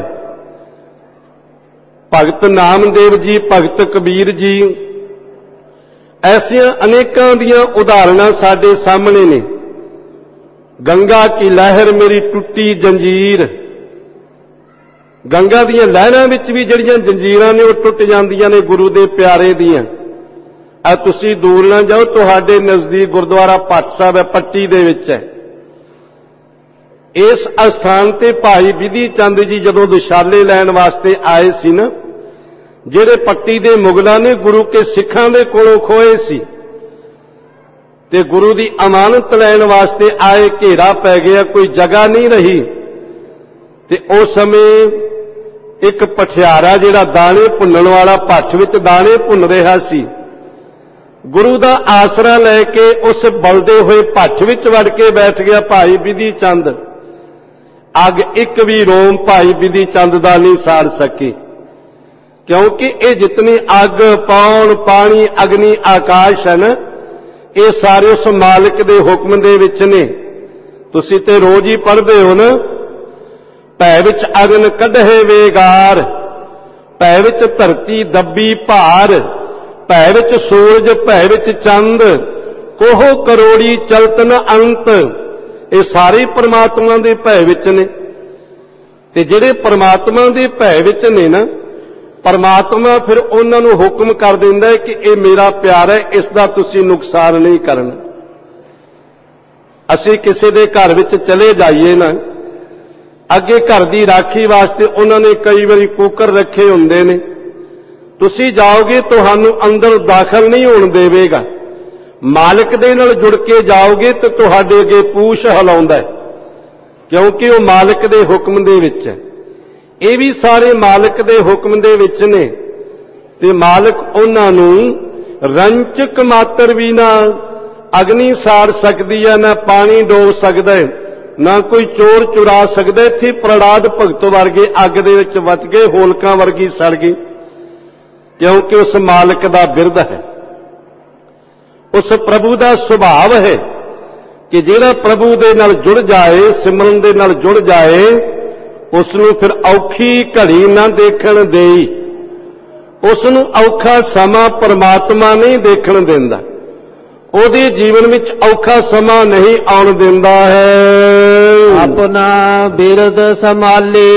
ਭਗਤ ਨਾਮਦੇਵ ਜੀ, ਭਗਤ ਕਬੀਰ ਜੀ, ਐਸੀਆਂ ਅਨੇਕਾਂ ਦੀਆਂ ਉਦਾਹਰਣਾਂ ਸਾਡੇ ਸਾਹਮਣੇ ਨੇ। ਗੰਗਾ ਕੀ ਲਹਿਰ ਮੇਰੀ ਟੁੱਟੀ ਜੰਜੀਰ, ਗੰਗਾ ਦੀਆਂ ਲਹਿਰਾਂ ਵਿੱਚ ਵੀ ਜਿਹੜੀਆਂ ਜੰਜੀਰਾਂ ਨੇ ਉਹ ਟੁੱਟ ਜਾਂਦੀਆਂ ਨੇ ਗੁਰੂ ਦੇ ਪਿਆਰੇ ਦੀਆਂ। ਆ ਤੁਸੀਂ ਦੂਰ ਨਾ ਜਾਓ, ਤੁਹਾਡੇ ਨਜ਼ਦੀਕ ਗੁਰਦੁਆਰਾ ਭੱਟ ਸਾਹਿਬ ਹੈ, ਪੱਟੀ ਦੇ ਵਿੱਚ ਹੈ। ਇਸ ਅਸਥਾਨ ਤੇ ਭਾਈ ਵਿਧੀ ਚੰਦ ਜੀ ਜਦੋਂ ਵਿਸ਼ਾਲੇ ਲੈਣ ਵਾਸਤੇ ਆਏ ਸੀ ਨਾ, ਜਿਹੜੇ ਪੱਟੀ ਦੇ ਮੁਗਲਾਂ ਨੇ ਗੁਰੂ ਕੇ ਸਿੱਖਾਂ ਦੇ ਕੋਲੋਂ ਖੋਏ ਸੀ, ਤੇ ਗੁਰੂ ਦੀ ਅਮਾਨਤ ਲੈਣ ਵਾਸਤੇ ਆਏ, ਘੇਰਾ ਪੈ ਗਿਆ, ਕੋਈ ਜਗ੍ਹਾ ਨਹੀਂ ਰਹੀ। ਤੇ ਉਸ ਸਮੇਂ ਇੱਕ ਪਠਿਆਰਾ ਜਿਹੜਾ ਦਾਣੇ ਭੁੰਨਣ ਵਾਲਾ ਭੱਠ ਵਿੱਚ ਦਾਣੇ ਭੁੰਨ ਰਿਹਾ ਸੀ, ਗੁਰੂ ਦਾ ਆਸਰਾ ਲੈ ਕੇ ਉਸ ਬਲਦੇ ਹੋਏ ਭੱਠ ਵਿੱਚ ਵੜ ਕੇ ਬੈਠ ਗਿਆ ਭਾਈ ਵਿਧੀ ਚੰਦ। ਅੱਗ ਇੱਕ ਵੀ ਰੋਮ ਭਾਈ ਵਿਧੀ ਚੰਦ ਦਾ ਨਹੀਂ ਸਾੜ ਸਕੀ, ਕਿਉਂਕਿ ਇਹ ਜਿਤਨੀ ਅੱਗ ਪੌਣ ਪਾਣੀ ਅਗਨੀ ਆਕਾਸ਼ ਹੈ ਨਾ, ਇਹ ਸਾਰੇ ਉਸ ਮਾਲਕ ਦੇ ਹੁਕਮ ਦੇ ਵਿੱਚ ਨੇ। ਤੁਸੀਂ ਤੇ ਰੋਜ਼ ਹੀ ਪੜ੍ਹਦੇ ਹੋ ਨਾ, ਭੈ ਵਿੱਚ ਅਗਨ ਕੱਢੇ ਵੇਗਾਰ, ਭੈ ਵਿੱਚ ਧਰਤੀ ਦੱਬੀ ਭਾਰ, ਭੈ ਵਿੱਚ ਸੂਰਜ ਭੈ ਵਿੱਚ ਚੰਦ, ਕੋਹ ਕਰੋੜੀ ਚਲਤ ਨ ਅੰਤ। ਇਹ ਸਾਰੇ ਪਰਮਾਤਮਾ ਦੇ ਭੈ ਵਿੱਚ ਨੇ। ਤੇ ਜਿਹੜੇ ਪਰਮਾਤਮਾ ਦੇ ਭੈ ਵਿੱਚ ਨੇ ਨਾ, ਪਰਮਾਤਮਾ ਫਿਰ ਉਹਨਾਂ ਨੂੰ ਹੁਕਮ ਕਰ ਦਿੰਦਾ ਹੈ ਕਿ ਇਹ ਮੇਰਾ ਪਿਆਰ ਹੈ, ਇਸ ਦਾ ਤੁਸੀਂ ਨੁਕਸਾਨ ਨਹੀਂ ਕਰਨਾ। ਅਸੀਂ ਕਿਸੇ ਦੇ ਘਰ ਵਿੱਚ ਚਲੇ ਜਾਈਏ ਨਾ, ਅੱਗੇ ਘਰ ਦੀ ਰਾਖੀ ਵਾਸਤੇ ਉਹਨਾਂ ਨੇ ਕਈ ਵਾਰੀ ਕੁੱਕਰ ਰੱਖੇ ਹੁੰਦੇ ਨੇ, ਤੁਸੀਂ ਜਾਓਗੇ ਤੁਹਾਨੂੰ ਅੰਦਰ ਦਾਖਲ ਨਹੀਂ ਹੋਣ ਦੇਵੇਗਾ। ਮਾਲਕ ਦੇ ਨਾਲ ਜੁੜ ਕੇ ਜਾਓਗੇ ਤੇ ਤੁਹਾਡੇ ਅੱਗੇ ਪੂਛ ਹਿਲਾਉਂਦਾ ਹੈ, ਕਿਉਂਕਿ ਉਹ ਮਾਲਕ ਦੇ ਹੁਕਮ ਦੇ ਵਿੱਚ ਹੈ। ਇਹ ਵੀ ਸਾਰੇ ਮਾਲਕ ਦੇ ਹੁਕਮ ਦੇ ਵਿੱਚ ਨੇ, ਤੇ ਮਾਲਕ ਉਹਨਾਂ ਨੂੰ ਰੰਚਕ ਮਾਤਰ ਵੀ ਨਾ ਅਗਨੀ ਸਾੜ ਸਕਦੀ ਹੈ, ਨਾ ਪਾਣੀ ਡੋਬ ਸਕਦਾ ਹੈ, ਨਾ ਕੋਈ ਚੋਰ ਚੁਰਾ ਸਕਦਾ। ਇੱਥੇ ਪ੍ਰਹਲਾਦ ਭਗਤ ਵਰਗੇ ਅੱਗ ਦੇ ਵਿੱਚ ਵੱਜ ਗਏ, ਹੋਲਕਾਂ ਵਰਗੀ ਸੜ ਗਈ, ਕਿਉਂਕਿ ਉਸ ਮਾਲਕ ਦਾ ਬਿਰਦ ਹੈ, ਉਸ ਪ੍ਰਭੂ ਦਾ ਸੁਭਾਅ ਹੈ ਕਿ ਜਿਹੜਾ ਪ੍ਰਭੂ ਦੇ ਨਾਲ ਜੁੜ ਜਾਏ, ਸਿਮਰਨ ਦੇ ਨਾਲ ਜੁੜ ਜਾਏ, ਉਸ ਨੂੰ ਫਿਰ ਔਖੀ ਘੜੀ ਨਾ ਦੇਖਣ ਦੇਈ। ਉਸ ਨੂੰ ਔਖਾ ਸਮਾਂ ਪਰਮਾਤਮਾ ਨਹੀਂ ਦੇਖਣ ਦਿੰਦਾ, ਉਹਦੇ ਜੀਵਨ ਵਿੱਚ ਔਖਾ ਸਮਾਂ ਨਹੀਂ ਆਉਣ ਦਿੰਦਾ ਹੈ। ਆਪਣਾ ਬਿਰਦ ਸੰਭਾਲੇ,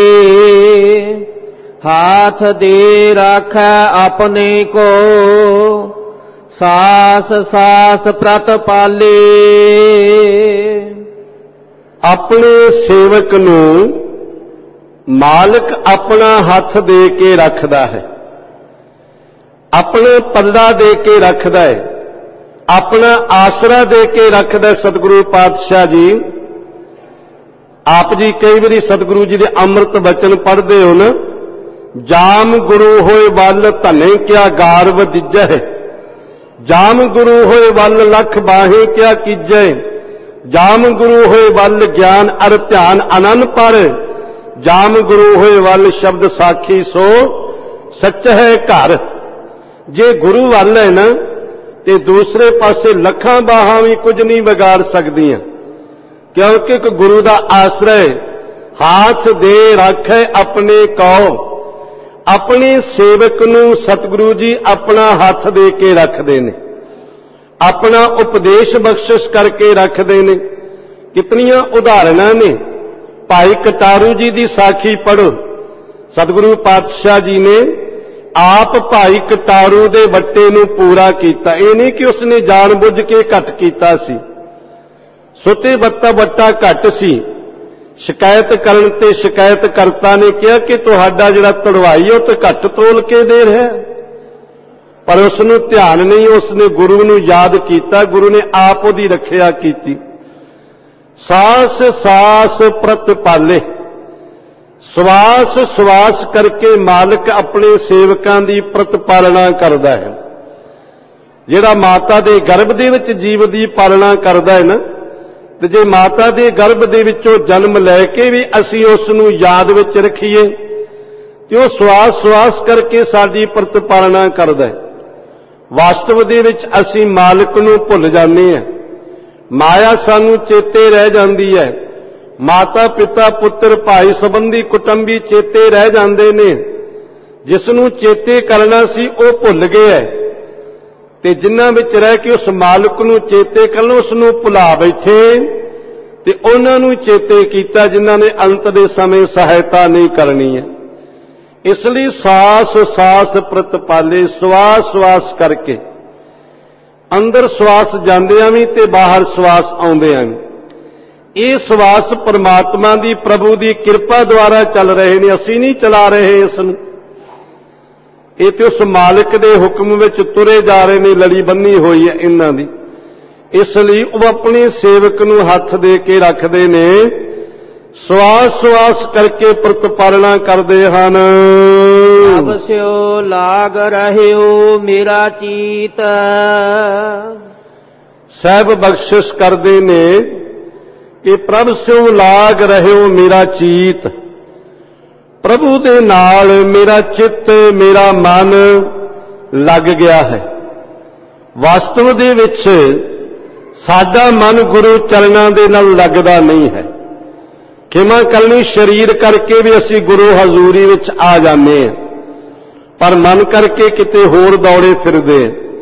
ਹਾਥ ਦੇ ਰਾਖੈ ਆਪਣੇ ਕੋ, ਸਾਸ ਸਾਸ ਪ੍ਰਤ ਪਾਲੇ। ਆਪਣੇ ਸੇਵਕ ਨੂੰ ਮਾਲਕ ਆਪਣਾ ਹੱਥ ਦੇ ਕੇ ਰੱਖਦਾ ਹੈ, ਆਪਣੇ ਪੱਲਾ ਦੇ ਕੇ ਰੱਖਦਾ ਹੈ, ਆਪਣਾ ਆਸਰਾ ਦੇ ਕੇ ਰੱਖਦਾ ਸਤਿਗੁਰੂ ਪਾਤਸ਼ਾਹ ਜੀ। ਆਪ ਜੀ ਕਈ ਵਾਰੀ ਸਤਿਗੁਰੂ ਜੀ ਦੇ ਅੰਮ੍ਰਿਤ ਬਚਨ ਪੜ੍ਹਦੇ ਹੋ ਨਾ, ਜਾਮ ਗੁਰੂ ਹੋਏ ਵੱਲ ਧਨੇ ਕਿਆ ਗਾਰ ਵਦਿਜੈ, ਜਾਮ ਗੁਰੂ ਹੋਏ ਵੱਲ ਲੱਖ ਬਾਹੇ ਕਿਆ ਕੀਜੈ, ਜਾਮ ਗੁਰੂ ਹੋਏ ਵੱਲ ਗਿਆਨ ਅਰ ਧਿਆਨ ਅਨੰਨ ਪਰ, ਜਾਮ ਗੁਰੂ ਹੋਏ ਵੱਲ ਸ਼ਬਦ ਸਾਖੀ ਸੋ ਸੱਚ ਹੈ ਘਰ। ਜੇ ਗੁਰੂ ਵੱਲ ਹੈ ਨਾ ਤੇ ਦੂਸਰੇ ਪਾਸੇ ਲੱਖਾਂ ਬਾਹਾਂ ਵੀ ਕੁਝ ਨਹੀਂ ਵਿਗਾੜ ਸਕਦੀਆਂ, ਕਿਉਂਕਿ ਇੱਕ ਗੁਰੂ ਦਾ ਆਸਰਾ ਹਾਥ ਦੇ ਰੱਖੇ ਆਪਣੇ ਕਉ। ਆਪਣੇ ਸੇਵਕ ਨੂੰ ਸਤਿਗੁਰੂ ਜੀ ਆਪਣਾ ਹੱਥ ਦੇ ਕੇ ਰੱਖਦੇ ਨੇ, ਆਪਣਾ ਉਪਦੇਸ਼ ਬਖਸ਼ਿਸ਼ ਕਰਕੇ ਰੱਖਦੇ ਨੇ। ਕਿਤਨੀਆਂ ਉਦਾਹਰਣਾਂ ਨੇ। ਭਾਈ ਕਟਾਰੂ ਜੀ ਦੀ ਸਾਖੀ ਪੜ੍ਹੋ। ਸਤਿਗੁਰੂ ਪਾਤਸ਼ਾਹ ਜੀ ਨੇ ਆਪ ਭਾਈ ਕਟਾਰੂ ਦੇ ਵੱਟੇ ਨੂੰ ਪੂਰਾ ਕੀਤਾ। ਇਹ ਨਹੀਂ ਕਿ ਉਸਨੇ ਜਾਣ ਬੁੱਝ ਕੇ ਘੱਟ ਕੀਤਾ ਸੀ। ਸੁੱਤੇ ਵੱਟਾ ਵੱਟਾ ਘੱਟ ਸੀ। ਸ਼ਿਕਾਇਤ ਕਰਨ ਤੇ ਸ਼ਿਕਾਇਤ ਕਰਤਾ ਨੇ ਕਿਹਾ ਕਿ ਤੁਹਾਡਾ ਜਿਹੜਾ ਤੜਵਾਈ ਉਹ ਤੇ ਘੱਟ ਤੋਲ ਕੇ ਦੇ ਰਿਹਾ, ਪਰ ਉਸ ਨੂੰ ਧਿਆਨ ਨਹੀਂ। ਉਸਨੇ ਗੁਰੂ ਨੂੰ ਯਾਦ ਕੀਤਾ, ਗੁਰੂ ਨੇ ਆਪ ਉਹਦੀ ਰੱਖਿਆ ਕੀਤੀ। ਸਾਸ ਸਾਸ ਪ੍ਰਤਪਾਲੇ, ਸਵਾਸ ਸਵਾਸ ਕਰਕੇ ਮਾਲਕ ਆਪਣੇ ਸੇਵਕਾਂ ਦੀ ਪ੍ਰਤਪਾਲਣਾ ਕਰਦਾ ਹੈ। ਜਿਹੜਾ ਮਾਤਾ ਦੇ ਗਰਭ ਦੇ ਵਿੱਚ ਜੀਵ ਦੀ ਪਾਲਣਾ ਕਰਦਾ ਹੈ ਨਾ, ਤੇ ਜੇ ਮਾਤਾ ਦੇ ਗਰਭ ਦੇ ਵਿੱਚੋਂ ਜਨਮ ਲੈ ਕੇ ਵੀ ਅਸੀਂ ਉਸ ਨੂੰ ਯਾਦ ਵਿੱਚ ਰੱਖੀਏ ਤੇ ਉਹ ਸਵਾਸ ਸਵਾਸ ਕਰਕੇ ਸਾਡੀ ਪ੍ਰਤਪਾਲਣਾ ਕਰਦਾ ਹੈ। ਵਾਸਤਵ ਦੇ ਵਿੱਚ ਅਸੀਂ ਮਾਲਕ ਨੂੰ ਭੁੱਲ ਜਾਂਦੇ ਹਾਂ, ਮਾਇਆ ਸਾਨੂੰ ਚੇਤੇ ਰਹਿ ਜਾਂਦੀ ਹੈ। ਮਾਤਾ ਪਿਤਾ ਪੁੱਤਰ ਭਾਈ ਸੰਬੰਧੀ ਕੁਟੰਬੀ ਚੇਤੇ ਰਹਿ ਜਾਂਦੇ ਨੇ। ਜਿਸ ਨੂੰ ਚੇਤੇ ਕਰਨਾ ਸੀ ਉਹ ਭੁੱਲ ਗਿਆ, ਤੇ ਜਿਨ੍ਹਾਂ ਵਿੱਚ ਰਹਿ ਕੇ ਉਸ ਮਾਲਕ ਨੂੰ ਚੇਤੇ ਕਰਨ ਉਸ ਨੂੰ ਭੁਲਾ ਬੈਠੇ ਤੇ ਉਹਨਾਂ ਨੂੰ ਚੇਤੇ ਕੀਤਾ ਜਿਨ੍ਹਾਂ ਨੇ ਅੰਤ ਦੇ ਸਮੇਂ ਸਹਾਇਤਾ ਨਹੀਂ ਕਰਨੀ ਹੈ। ਇਸ ਲਈ ਸਾਸ ਸਾਸ ਪ੍ਰਤਪਾਲੇ, ਸਵਾਸ ਸਵਾਸ ਕਰਕੇ, ਅੰਦਰ ਸਵਾਸ ਜਾਂਦਿਆਂ ਵੀ ਤੇ ਬਾਹਰ ਸਵਾਸ ਆਉਂਦਿਆਂ ਵੀ। ਇਹ ਸਵਾਸ ਪਰਮਾਤਮਾ ਦੀ ਪ੍ਰਭੂ ਦੀ ਕਿਰਪਾ ਦੁਆਰਾ ਚੱਲ ਰਹੇ ਨੇ, ਅਸੀਂ ਨਹੀਂ ਚਲਾ ਰਹੇ ਇਸ ਨੂੰ। ਇਹ ਤੇ ਉਸ ਮਾਲਕ ਦੇ ਹੁਕਮ ਵਿੱਚ ਤੁਰੇ ਜਾ ਰਹੇ ਨੇ, ਲੜੀ ਬੰਨੀ ਹੋਈ ਹੈ ਇਹਨਾਂ ਦੀ। ਇਸ ਲਈ ਉਹ ਆਪਣੇ ਸੇਵਕ ਨੂੰ ਹੱਥ ਦੇ ਕੇ ਰੱਖਦੇ ਨੇ, ਸਵਾਸ ਸਵਾਸ ਕਰਕੇ ਪ੍ਰਤਪਾਲਣਾ ਕਰਦੇ ਹਨ। ਪ੍ਰਭ ਸਿਓ ਲਾਗ ਰਹਿਓ ਮੇਰਾ ਚੀਤ, ਸਾਹਿਬ ਬਖਸ਼ਿਸ਼ ਕਰਦੇ ਨੇ ਕਿ ਪ੍ਰਭ ਸਿਓ ਲਾਗ ਰਹਿਓ ਮੇਰਾ ਚੀਤ। ਪ੍ਰਭੂ ਦੇ ਨਾਲ ਮੇਰਾ ਚਿੱਤ ਮੇਰਾ ਮਨ ਲੱਗ ਗਿਆ ਹੈ। ਵਾਸਤਵ ਦੇ ਵਿੱਚ ਸਾਡਾ ਮਨ ਗੁਰੂ ਚਰਨਾਂ ਦੇ ਨਾਲ ਲੱਗਦਾ ਨਹੀਂ ਹੈ। ਖਿਮਾ ਕਰਨੀ ਸਰੀਰ ਕਰਕੇ ਵੀ ਅਸੀਂ ਗੁਰੂ ਹਜ਼ੂਰੀ ਵਿੱਚ ਆ ਜਾਂਦੇ ਹਾਂ, ਪਰ ਮਨ ਕਰਕੇ ਕਿਤੇ ਹੋਰ ਦੌੜੇ ਫਿਰਦੇ।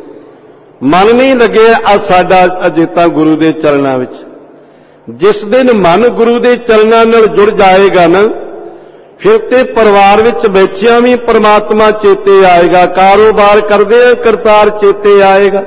ਮਨ ਨਹੀਂ ਲੱਗਿਆ ਅੱਜ ਸਾਡਾ ਅਜੇ ਤਾਂ ਗੁਰੂ ਦੇ ਚਰਨਾਂ ਵਿੱਚ। ਜਿਸ ਦਿਨ ਮਨ ਗੁਰੂ ਦੇ ਚਰਨਾਂ ਨਾਲ ਜੁੜ ਜਾਏਗਾ ਨਾ, ਫਿਰ ਤੇ ਪਰਿਵਾਰ ਵਿੱਚ ਬੈਠਿਆਂ ਵੀ ਪਰਮਾਤਮਾ ਚੇਤੇ ਆਏਗਾ, ਕਾਰੋਬਾਰ ਕਰਦੇ ਆ ਕਰਤਾਰ ਚੇਤੇ ਆਏਗਾ।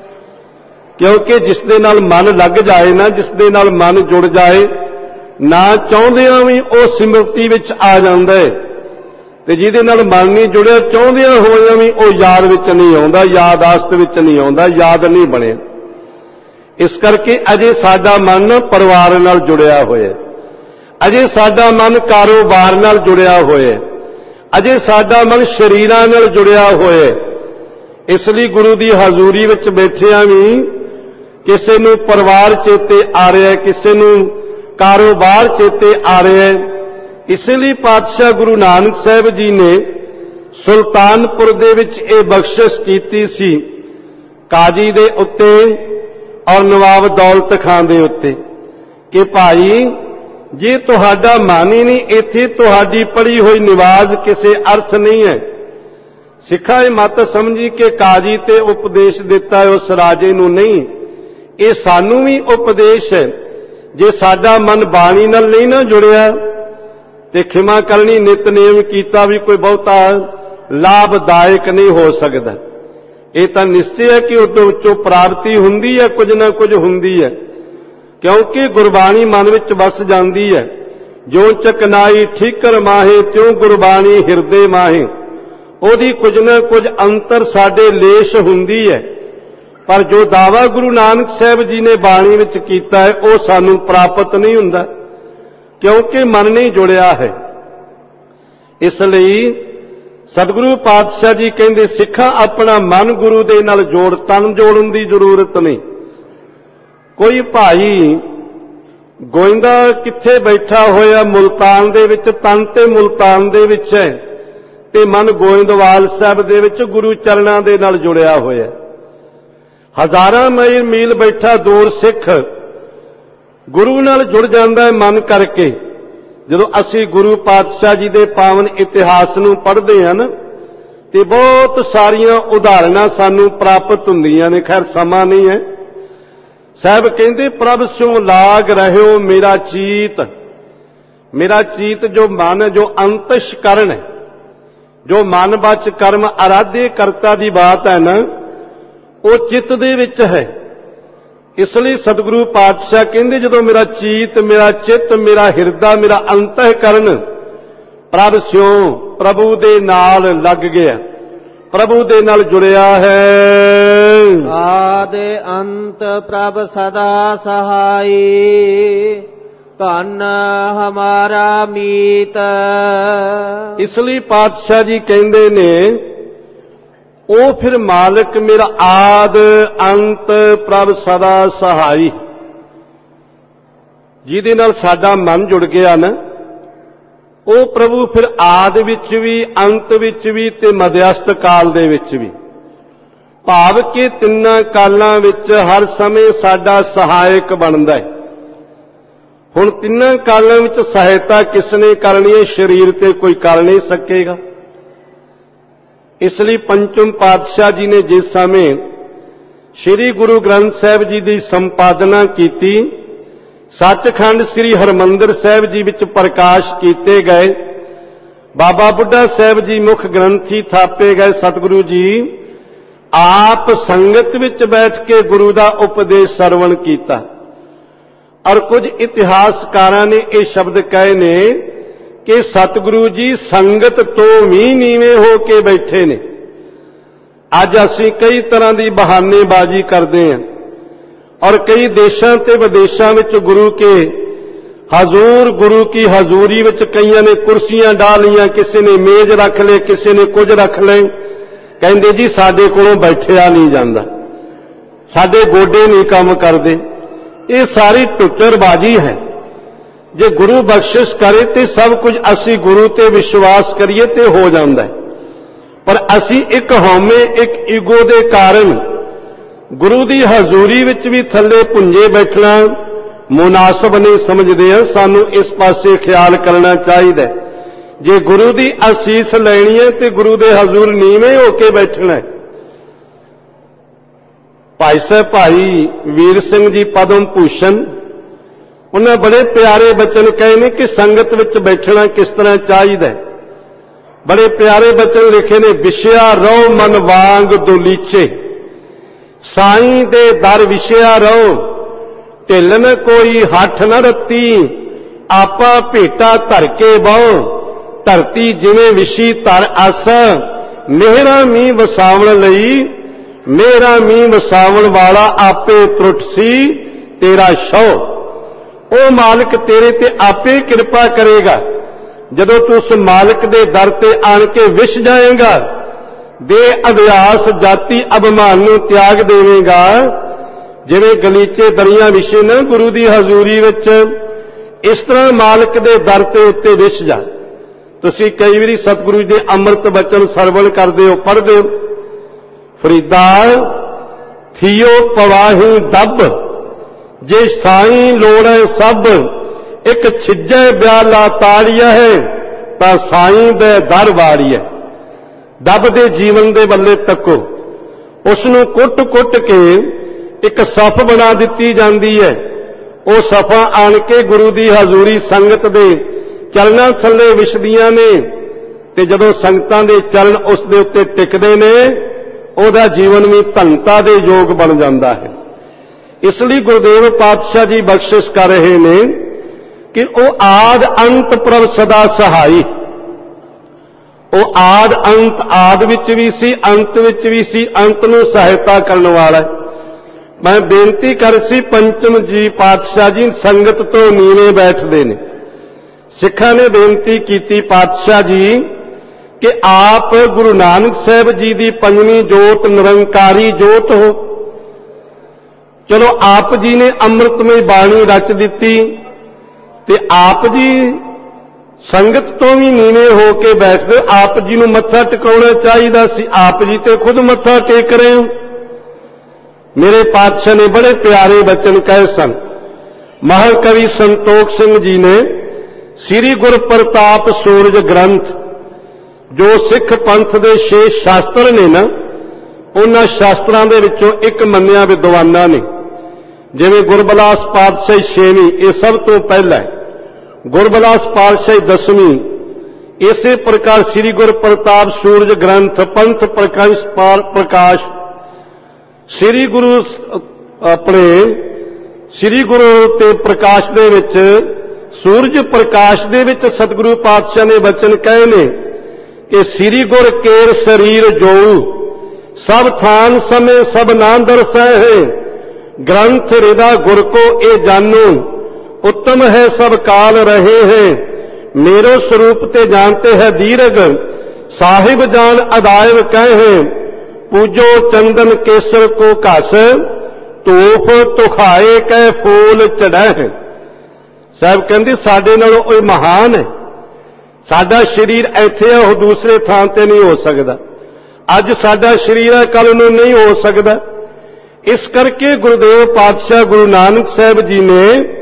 ਕਿਉਂਕਿ ਜਿਸ ਦੇ ਨਾਲ ਮਨ ਲੱਗ ਜਾਏ ਨਾ, ਜਿਸ ਦੇ ਨਾਲ ਮਨ ਜੁੜ ਜਾਏ, ਨਾ ਚਾਹੁੰਦਿਆਂ ਵੀ ਉਹ ਸਿਮਰਤੀ ਵਿੱਚ ਆ ਜਾਂਦਾ ਹੈ। ਤੇ ਜਿਹਦੇ ਨਾਲ ਮਨ ਨਹੀਂ ਜੁੜਿਆ, ਚਾਹੁੰਦਿਆਂ ਹੋਇਆਂ ਵੀ ਉਹ ਯਾਦ ਵਿੱਚ ਨਹੀਂ ਆਉਂਦਾ, ਯਾਦਾਸ਼ਤ ਵਿੱਚ ਨਹੀਂ ਆਉਂਦਾ, ਯਾਦ ਨਹੀਂ ਬਣਿਆ। ਇਸ ਕਰਕੇ ਅਜੇ ਸਾਡਾ ਮਨ ਪਰਿਵਾਰ ਨਾਲ ਜੁੜਿਆ ਹੋਇਆ, ਅਜੇ ਸਾਡਾ ਮਨ ਕਾਰੋਬਾਰ ਨਾਲ ਜੁੜਿਆ ਹੋਇਆ, ਅਜੇ ਸਾਡਾ ਮਨ ਸ਼ਰੀਰਾਂ ਨਾਲ ਜੁੜਿਆ ਹੋਇਆ। ਇਸ ਲਈ ਗੁਰੂ ਦੀ ਹਜ਼ੂਰੀ ਵਿੱਚ ਬੈਠਿਆਂ ਵੀ ਕਿਸੇ ਨੂੰ ਪਰਿਵਾਰ ਚੇਤੇ ਆ ਰਿਹਾ, ਕਿਸੇ ਨੂੰ ਕਾਰੋਬਾਰ ਚੇਤੇ ਆ ਰਿਹਾ। ਇਸੇ ਲਈ ਪਾਤਸ਼ਾਹ ਗੁਰੂ ਨਾਨਕ ਸਾਹਿਬ ਜੀ ਨੇ ਸੁਲਤਾਨਪੁਰ ਦੇ ਵਿੱਚ ਇਹ ਬਖਸ਼ਿਸ਼ ਕੀਤੀ ਸੀ ਕਾਜੀ ਦੇ ਉੱਤੇ ਔਰ ਨਵਾਬ ਦੌਲਤ ਖਾਨ ਦੇ ਉੱਤੇ ਕਿ ਭਾਈ ਜੇ ਤੁਹਾਡਾ ਮਨ ਹੀ ਨਹੀਂ, ਇੱਥੇ ਤੁਹਾਡੀ ਪੜੀ ਹੋਈ ਨਿਵਾਜ਼ ਕਿਸੇ ਅਰਥ ਨਹੀਂ ਹੈ। ਸਿੱਖਾਂ ਇਹ ਮਤ ਸਮਝੀ ਕਿ ਕਾਜੀ ਤੇ ਉਪਦੇਸ਼ ਦਿੱਤਾ ਹੈ ਉਸ ਰਾਜੇ ਨੂੰ, ਨਹੀਂ, ਇਹ ਸਾਨੂੰ ਵੀ ਉਪਦੇਸ਼ ਹੈ। ਜੇ ਸਾਡਾ ਮਨ ਬਾਣੀ ਨਾਲ ਨਹੀਂ ਨਾ ਜੁੜਿਆ ਤੇ ਖਿਮਾ ਕਰਨੀ ਨਿਤਨੇਮ ਕੀਤਾ ਵੀ ਕੋਈ ਬਹੁਤਾ ਲਾਭਦਾਇਕ ਨਹੀਂ ਹੋ ਸਕਦਾ। ਇਹ ਤਾਂ ਨਿਸ਼ਚੈ ਹੈ ਕਿ ਉਹਦੇ ਵਿੱਚੋਂ ਪ੍ਰਾਪਤੀ ਹੁੰਦੀ ਹੈ, ਕੁਝ ਨਾ ਕੁਝ ਹੁੰਦੀ ਹੈ, ਕਿਉਂਕਿ ਗੁਰਬਾਣੀ ਮਨ ਵਿੱਚ ਵਸ ਜਾਂਦੀ ਹੈ। ਜੋ ਚਕਨਾਈ ਠੀਕਰ ਮਾਹੇ ਤਿਉ ਗੁਰਬਾਣੀ ਹਿਰਦੇ ਮਾਹੇ, ਉਹਦੀ ਕੁਝ ਨਾ ਕੁਝ ਅੰਤਰ ਸਾਡੇ ਲੇਸ਼ ਹੁੰਦੀ ਹੈ। पर जो दावा गुरु नानक साहब जी ने बाणी विच कीता है वो सानू प्राप्त नहीं हुंदा, क्योंकि मन नहीं जुड़िया है। इसलिए सतगुरु पातशाह जी कहते सिखा अपना मन गुरु दे नाल जोड़, तन जोड़न की जरूरत नहीं। कोई भाई गोइंदा किथे बैठा होया मुल्तान दे विच, तन ते मुल्तान दे विच है ते मन गोइंदवाल साहब दे विच गुरु चरणां दे नाल जुड़िया होया। हजारां मील मील बैठा दूर सिख गुरु नाल जुड़ जांदा है मन करके। जदों असीं गुरु पातशाह जी दे पावन इतिहास नूं पढ़दे हन ते बहुत सारियां उदाहरणां सानूं प्राप्त हुंदियां ने। खैर समा नहीं है। साहब कहंदे प्रभ स्यों लाग रहियो मेरा चीत। मेरा चीत जो मन, जो अंतशकरण है, जो मन बच कर्म आराध्य करता की बात है ना, वो चित्त दे विच है। इसलिए सतगुरु पातशाह कहंदे जदों मेरा चीत, मेरा चित्त, मेरा हिरदा, मेरा अंतःकरण प्रभ स्यों प्रभु दे नाल लग गया, प्रभु दे नाल जुड़िया है। आदि अंत प्रभ सदा सहाई, धन हमारा मीत। इसलिए पातशाह जी कहंदे ने ओ फिर मालिक मेरा आद अंत प्रभ सदा सहाई, जिहदे नाल साडा मन जुड़ गया ना, ओ प्रभु फिर आद विच भी, अंत विच भी ते मध्यस्थ काल दे विच भी, भाव के तिन्नां कालां विच हर समय साडा सहायक बनदा है। हुण तिन्नां कालां विच सहायता किसने करनी है? शरीर ते कोई कर नहीं सकेगा। इसलिए पंचम पातशाह जी ने जिस समय श्री गुरु ग्रंथ साहिब जी की संपादना की, सचखंड श्री हरमंदिर साहिब जी विच प्रकाश किए गए, बाबा बुढ़ा साहिब जी मुख ग्रंथी थापे गए। सतगुरु जी आप संगत विच बैठ के गुरु का उपदेश सरवण किया। और कुछ इतिहासकारां ने यह शब्द कहे ने कि सतगुरु जी संगत तो भी नीवे हो के बैठे ने। अज असीं कई तरह की बहानेबाजी करते हैं और कई देशों ते विदेशों में गुरु के हजूर, गुरु की हजूरी विच कईयां ने कुर्सियां डालियां, किसी ने मेज रख ले, किसी ने कुछ रख ले, कहंदे जी साडे कोलों बैठिया नहीं जांदा, साडे गोडे नहीं काम करदे। ये सारी टुचरबाजी है। जे गुरु बख्शिश करे तो सब कुछ असी गुरु ते विश्वास करिए तो हो जाता है, पर असी एक हौमे, एक ईगो दे कारण गुरु की हजूरी विच भी थले पुंजे बैठना मुनासब नहीं समझते हैं। सानू इस पासे ख्याल करना चाहिए। जे गुरु की असीस लैनी है तो गुरु के हजूर नीवें होके बैठना है। भाई साहब भाई वीर सिंह जी पद्म भूषण, उन्हें बड़े प्यारे बचन कहे ने कि संगत विच बैठना किस तरह चाहिए। बड़े प्यारे बचन लिखे ने, विषया रहो मन वांग दुलीचे, साईं दे दर विषया रहो, ढिल न कोई हठ न रत्ती, आपा भेटा धर के बहु, धरती जिवें विशी धर आसा, मेहरा मीह वसावण लई, मेरा मीह वसावण वाला आपे त्रुट सी तेरा शौ। ओ मालिक तेरे ते आपे कृपा करेगा। जदों तू उस मालिक दे दर ते आन के विछ जाएगा, दे अभ्यास जाति अभिमान नूं त्याग देवेगा, जिवें गलीचे दरियां विछे न गुरु की हजूरी विच, इस तरह मालिक दे दर ते उत्ते विछ जा। तुसीं कई वारी सतगुरु दे अमृत बचन सरवण करदे हो, पढ़दे हो। फरीदा थियो पवाही दब, जे साईं लोड़े सब, एक छिजे ब्याला ताड़िया है, ता साईं दे दर वाड़िया। दब दे जीवन दे बल्ले तको, उसनू कुट कुट के एक सफ बना दिती जाती है। वो सफा आन के गुरु की हजूरी संगत दे चरणों थले विछदियां ने, ते जदों संगतां दे चरण उस दे उत्ते टिकदे ने, ओदा जीवन भी धनता दे योग बन जाता है। इसलिए गुरुदेव पातशाह जी बख्शिश कर रहे ने कि वो आद अंत प्रभ सदा सहाई। वो आद अंत, आद विच भी सी, अंत विच भी सी, अंत नूं सहायता करने वाला है। मैं बेनती कर सी पंचम जी पातशाह जी संगत तो नीवे बैठते ने। सिखा ने बेनती की पातशाह जी कि आप गुरु नानक साहब जी की पंजवीं जोत निरंकारी जोत हो। चलो आप जी ने अमृतमय बाणी रच दी ते आप जी संगत तो भी नीवे हो के बैठते, आप जी नूं मत्था टिकाउणा चाहिदा सी, आप जी ते खुद मत्था टेक रहे हो। मेरे पातशाह ने बड़े प्यारे वचन कहे सन। महाकवि संतोख सिंह जी ने श्री गुर प्रताप सूरज ग्रंथ जो सिख पंथ दे छे शास्त्र ने ना, उन्हां शास्त्रां दे विचों एक मन्निया विद्वानां ने, जिवें गुरबिलास पातशाही छेवीं ये सब तो पहला है, गुरबिलास पातशाही दसवीं, इसे प्रकार श्री गुर प्रताप सूरज ग्रंथ पंथ प्रकाश प्रकाश श्री गुरु अपने श्री गुरु ते प्रकाश दे विच सूरज प्रकाश दे विच सतगुरु पातशाह ने वचन कहे ने कि श्री गुर केर शरीर जो सब थान समय सब नाम दर्शै है, ग्रंथ हृदय गुर को ए जानो, उत्तम है सब काल रहे हैं, मेरो स्वरूप ते जानते हैं दीर्घ, साहिब जान अदायव कहे, पूजो चंदन केसर को घस, तोफ तुखाए कै फूल चढ़े। साहब कहते साडे नालों कोई महान है, साडा शरीर ऐथे है, वह दूसरे थान ते नहीं हो सकता। अज साडा शरीर है, कल नूं नहीं हो सकता। इस करके गुरुदेव पातशाह गुरु नानक साहब जी ने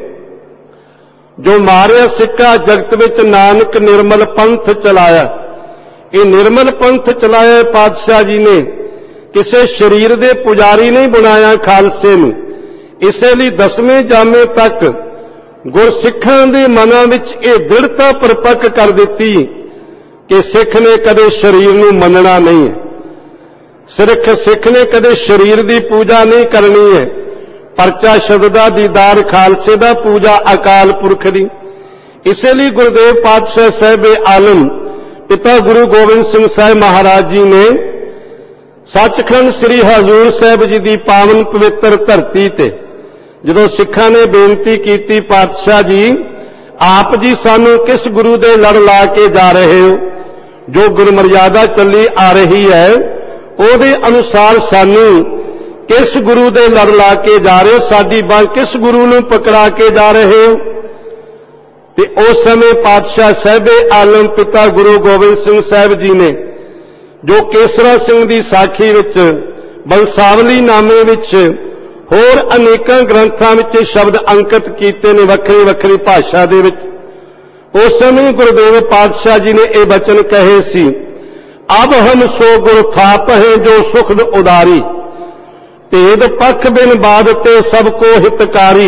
जो मारिया सिक्का जगत विच नानक निर्मल पंथ चलाया, ये निर्मल पंथ चलाया पातशाह जी ने किसी शरीर दे पुजारी नहीं बनाया खालसे नूं। इसलिए दसवें जामे तक गुरसिखां दे मनां विच ये दृढ़ता परपक्क कर दिती कि सिख ने कदे शरीर नूं मनना नहीं है, सिर्फ सिख ने कदे शरीर की पूजा नहीं करनी है। परचा शब्दा दीदार खालसे दा, पूजा अकाल पुरख दी। इसलिए गुरुदेव पातशाह साहिब आलम पिता गुरु गोबिंद सिंह साहिब महाराज जी ने सचखंड श्री हजूर साहिब जी की पावन पवित्र धरती ते जदों सिखां ने बेनती की, पातशाह जी आप जी सानू किस गुरु दे लड़ ला के जा रहे हो, जो गुरु मर्यादा चली आ रही है ਉਹਦੇ अनुसार सानू किस गुरु दे लड़ ला के जा रहे हो, साडी बांह किस गुरु नूं पकड़ा के जा रहे हो। ते उस समय पातशाह साहिब आलम पिता गुरु गोबिंद सिंह साहिब जी ने जो केसरा सिंह की साखी विच, बंसावली नामे विच, होर अनेकां ग्रंथां विच शब्द अंकित कीते ने वखरी वखरी भाषा दे विच। उस समय गुरुदेव पातशाह जी ने यह वचन कहे सी, अब हम सो गुर थाप हैं जो सुखद उदारी, भेद पख बिन बादते सबको हितकारी।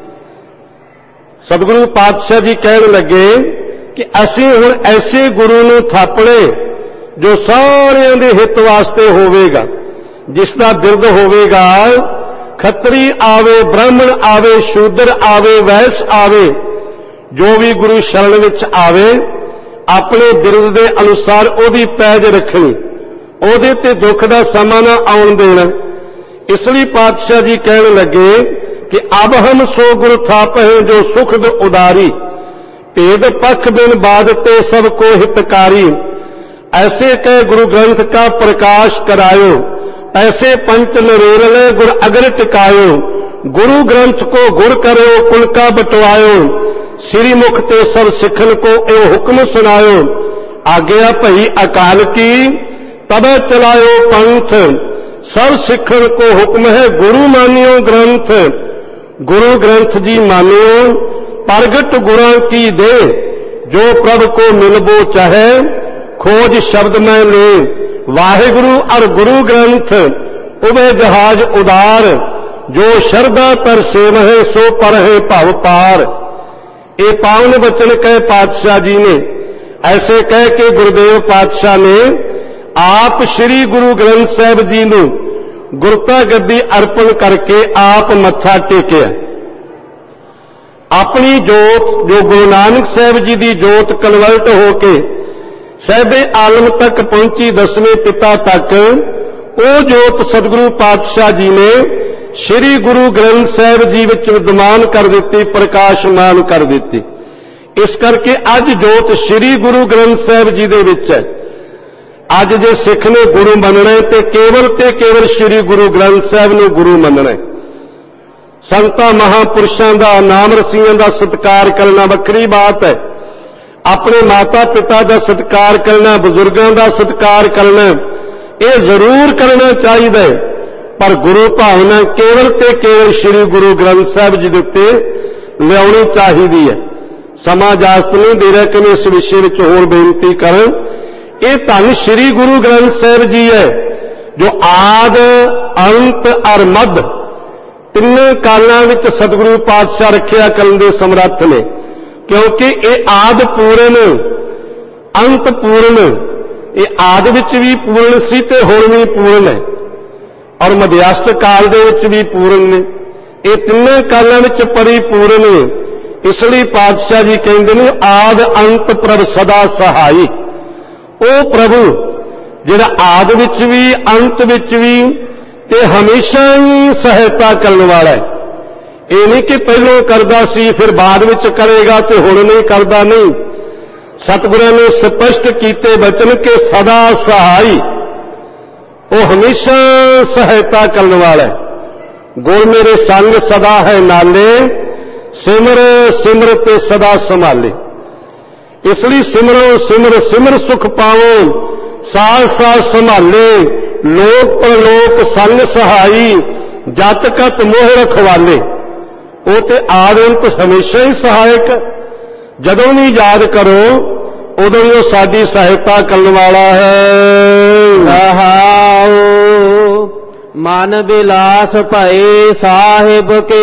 सतगुरु पातशाह जी कहने लगे कि असी हुण ऐसे गुरु नूं थापणे जो सारिਆਂ ਦੇ हित वास्ते होवेगा, जिसका बिरद होवेगा, खत्री आवे, ब्राह्मण आवे, शूद्र आवे, वैश्य आवे, जो भी गुरु शरण विच आवे अपने बिरद के अनुसार ओदी पैज रखनी, ओदे ते दुख का समा ना आउण देना। इसलिए पातशाह जी कहने लगे कि अब हम सो गुरु थाप हैं जो सुखद उदारी, भेद पख बिन बादते सबको हितकारी। ऐसे कह गुरु ग्रंथ का प्रकाश करायो, ऐसे पंच नरेरले गुर अगर टिकायो, गुरु ग्रंथ को गुर करो कुल का बटवायो, श्री मुख ते सब सिखन को ए हुक्म सुनायो, आज्ञा भई अकाल की तब चलायो पंथ, सब सिखन को हुक्म है गुरु मानियो ग्रंथ। गुरु ग्रंथ जी मानियो प्रगट गुरां की दे, जो प्रभ को मिलबो चाहे खोज शब्द में ले। वाहिगुरु और गुरु ग्रंथ उभय जहाज उदार, जो शरदा पर सेव है सो पर है भव पार। ये पावन वचन कहे पातशाह जी ने। ऐसे कह के गुरुदेव पातशाह ने आप श्री गुरु ग्रंथ साहिब जी नूं गुरता गद्दी अर्पण करके आप मत्था टेकिया। अपनी जोत जो गुरु नानक साहिब जी की जोत कन्वर्ट होके साहिबे आलम तक पहुंची, दसवें पिता तक, वो जोत सतगुरु पातशाह जी ने ਸ੍ਰੀ ਗੁਰੂ ਗ੍ਰੰਥ ਸਾਹਿਬ ਜੀ ਵਿੱਚ ਵਿਦਮਾਨ ਕਰ ਦਿੱਤੀ, ਪ੍ਰਕਾਸ਼ਮਾਨ ਕਰ ਦਿੱਤੀ। ਇਸ ਕਰਕੇ ਅੱਜ ਜੋਤ ਸ੍ਰੀ ਗੁਰੂ ਗ੍ਰੰਥ ਸਾਹਿਬ ਜੀ ਦੇ ਵਿੱਚ ਹੈ। ਅੱਜ ਜੇ ਸਿੱਖ ਨੇ ਗੁਰੂ ਮੰਨਣਾ ਹੈ ਤੇ ਕੇਵਲ ਤੇ ਕੇਵਲ ਸ੍ਰੀ ਗੁਰੂ ਗ੍ਰੰਥ ਸਾਹਿਬ ਨੂੰ ਗੁਰੂ ਮੰਨਣਾ ਹੈ। ਸੰਤਾਂ ਮਹਾਂਪੁਰਸ਼ਾਂ ਦਾ, ਨਾਮ ਰਸੀਆਂ ਦਾ ਸਤਿਕਾਰ ਕਰਨਾ ਵੱਖਰੀ ਬਾਤ ਹੈ। ਆਪਣੇ ਮਾਤਾ ਪਿਤਾ ਦਾ ਸਤਿਕਾਰ ਕਰਨਾ, ਬਜ਼ੁਰਗਾਂ ਦਾ ਸਤਿਕਾਰ ਕਰਨਾ, ਇਹ ਜ਼ਰੂਰ ਕਰਨਾ ਚਾਹੀਦਾ ਹੈ। ਪਰ ਗੁਰੂ ਭਾਵਨਾ ਕੇਵਲ ਤੇ ਕੇਵਲ ਸ੍ਰੀ ਗੁਰੂ ਗ੍ਰੰਥ ਸਾਹਿਬ ਜੀ ਦੇ ਉੱਤੇ ਲਿਆਉਣੀ ਚਾਹੀਦੀ ਹੈ। ਸਮਾਂ ਇਜਾਜ਼ਤ ਨਹੀਂ ਦੇ ਰਿਹਾ ਕਿ ਮੈਂ ਇਸ ਵਿਸ਼ੇ ਵਿੱਚ ਹੋਰ ਬੇਨਤੀ ਕਰਾਂ। ਇਹ ਧੰਨ ਸ੍ਰੀ ਗੁਰੂ ਗ੍ਰੰਥ ਸਾਹਿਬ ਜੀ ਹੈ ਜੋ ਆਦ, ਅੰਤ ਅਰ ਮੱਧ ਤਿੰਨੇ ਕਾਲਾਂ ਵਿੱਚ ਸਤਿਗੁਰੂ ਪਾਤਸ਼ਾਹ ਰੱਖਿਆ ਕਰਨ ਦੇ ਸਮਰੱਥ ਨੇ। ਕਿਉਂਕਿ ਇਹ ਆਦ ਪੂਰਨ, ਅੰਤ ਪੂਰਨ, ਇਹ ਆਦ ਵਿੱਚ ਵੀ ਪੂਰਨ ਸੀ ਤੇ ਹੁਣ ਵੀ ਪੂਰਨ ਹੈ, ਔਰ ਮਧਿਆਸਥ ਕਾਲ ਦੇ ਵਿੱਚ ਵੀ ਪੂਰਨ ਨੇ। ਇਹ ਤਿੰਨੇ ਕਾਲਾਂ ਵਿੱਚ ਪਰਿਪੂਰਨ ਨੇ। ਇਸ ਲਈ ਪਾਤਸ਼ਾਹ ਜੀ ਕਹਿੰਦੇ ਨੇ ਆਦ ਅੰਤ ਪ੍ਰਭ ਸਦਾ ਸਹਾਈ। ਉਹ ਪ੍ਰਭੂ ਜਿਹੜਾ ਆਦ ਵਿੱਚ ਵੀ, ਅੰਤ ਵਿੱਚ ਵੀ ਤੇ ਹਮੇਸ਼ਾ ਹੀ ਸਹਾਇਤਾ ਕਰਨ ਵਾਲਾ ਹੈ। ਇਹ ਨਹੀਂ ਕਿ ਪਹਿਲਾਂ ਕਰਦਾ ਸੀ ਫਿਰ ਬਾਅਦ ਵਿੱਚ ਕਰੇਗਾ ਤੇ ਹੁਣ ਨਹੀਂ ਕਰਦਾ, ਨਹੀਂ। ਸਤਿਗੁਰਾਂ ਨੇ ਸਪਸ਼ਟ ਕੀਤੇ ਬਚਨ ਕਿ ਸਦਾ ਸਹਾਈ, ਉਹ ਹਮੇਸ਼ਾ ਸਹਾਇਤਾ ਕਰਨ ਵਾਲਾ ਹੈ। ਗੁਰ ਮੇਰੇ ਸੰਗ ਸਦਾ ਹੈ ਨਾਲੇ, ਸਿਮਰ ਸਿਮਰ ਤੇ ਸਦਾ ਸੰਭਾਲੇ। ਇਸ ਲਈ ਸਿਮਰੋ ਸਿਮਰ ਸਿਮਰ ਸੁਖ ਪਾਵੋ, ਸਾਲ ਸਾਲ ਸੰਭਾਲੇ, ਲੋਕ ਪਰਲੋਕ ਸੰਗ ਸਹਾਈ, ਜਤ ਕਤ ਮੋਹ ਰਖਵਾਲੇ। ਉਹ ਤੇ ਆਦਿ ਹਮੇਸ਼ਾ ਹੀ ਸਹਾਇਕ, ਜਦੋਂ ਵੀ ਯਾਦ ਕਰੋ ਉਦੋਂ ਹੀ ਉਹ ਸਾਡੀ ਸਹਾਇਤਾ ਕਰਨ ਵਾਲਾ ਹੈ। ਰਹਾਉ ਮਨ ਬਿਲਾਸ ਭਏ ਸਾਹਿਬ ਕੇ,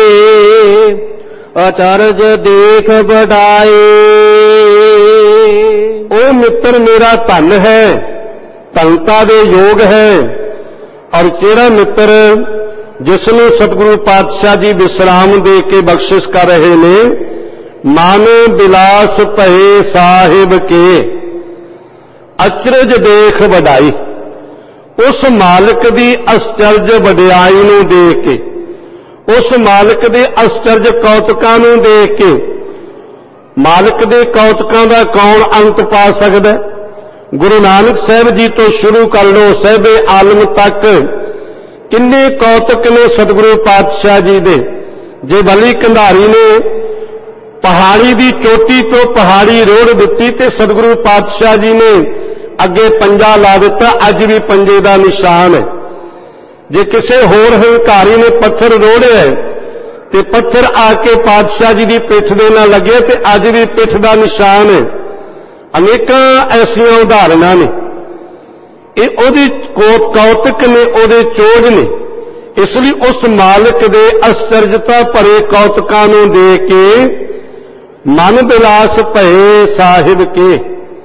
ਅਚਰਜ ਦੇਖ ਬੜਾਏ। ਉਹ ਮਿੱਤਰ ਮੇਰਾ ਧਨ ਹੈ, ਧਨਤਾ ਦੇ ਯੋਗ ਹੈ। ਔਰ ਜਿਹੜਾ ਮਿੱਤਰ ਜਿਸ ਨੂੰ ਸਤਿਗੁਰੂ ਪਾਤਸ਼ਾਹ ਜੀ ਵਿਸਰਾਮ ਦੇ ਕੇ ਬਖਸ਼ਿਸ਼ ਕਰ ਰਹੇ ਨੇ, ਮਨ ਬਿਲਾਸ ਭਏ ਸਾਹਿਬ ਕੇ, ਅਚਰਜ ਦੇਖ ਵਡਾਈ। ਉਸ ਮਾਲਕ ਦੀ ਅਸਚਰਜ ਵਡਿਆਈ ਨੂੰ ਦੇਖ ਕੇ, ਉਸ ਮਾਲਕ ਦੇ ਅਸਚਰਜ ਕੌਤਕਾਂ ਨੂੰ ਦੇਖ ਕੇ, ਮਾਲਕ ਦੇ ਕੌਤਕਾਂ ਦਾ ਕੌਣ ਅੰਤ ਪਾ ਸਕਦਾ? ਗੁਰੂ ਨਾਨਕ ਸਾਹਿਬ ਜੀ ਤੋਂ ਸ਼ੁਰੂ ਕਰ ਲਓ ਸਾਹਿਬੇ ਆਲਮ ਤੱਕ ਕਿੰਨੇ ਕੌਤਕ ਨੇ ਸਤਿਗੁਰੂ ਪਾਤਸ਼ਾਹ ਜੀ ਦੇ। ਜੇ ਬਲੀ ਕੰਧਾਰੀ ਨੇ ਪਹਾੜੀ ਦੀ ਚੋਟੀ ਤੋਂ ਪਹਾੜੀ ਰੋੜ ਦਿੱਤੀ ਤੇ ਸਤਿਗੁਰੂ ਪਾਤਸ਼ਾਹ ਜੀ ਨੇ ਅੱਗੇ ਪੰਜਾ ਲਾ ਦਿੱਤਾ, ਅੱਜ ਵੀ ਪੰਜੇ ਦਾ ਨਿਸ਼ਾਨ ਹੈ। ਜੇ ਕਿਸੇ ਹੋਰ ਹੰਕਾਰੀ ਨੇ ਪੱਥਰ ਰੋੜਿਆ ਤੇ ਪੱਥਰ ਆ ਕੇ ਪਾਤਸ਼ਾਹ ਜੀ ਦੀ ਪਿੱਠ ਦੇ ਨਾਲ ਲੱਗੇ ਤੇ ਅੱਜ ਵੀ ਪਿੱਠ ਦਾ ਨਿਸ਼ਾਨ ਹੈ। ਅਨੇਕਾਂ ਐਸੀਆਂ ਉਦਾਹਰਨਾਂ ਨੇ। ਇਹ ਉਹਦੀ ਕੌਤਕ ਨੇ, ਉਹਦੇ ਚੋਜ ਨੇ। ਇਸ ਲਈ ਉਸ ਮਾਲਕ ਦੇ ਅਸਚਰਜਤਾ ਭਰੇ ਕੌਤਕਾਂ ਨੂੰ ਦੇਖ ਕੇ ਮਨ ਬਿਲਾਸ ਭਏ ਸਾਹਿਬ ਕੇ,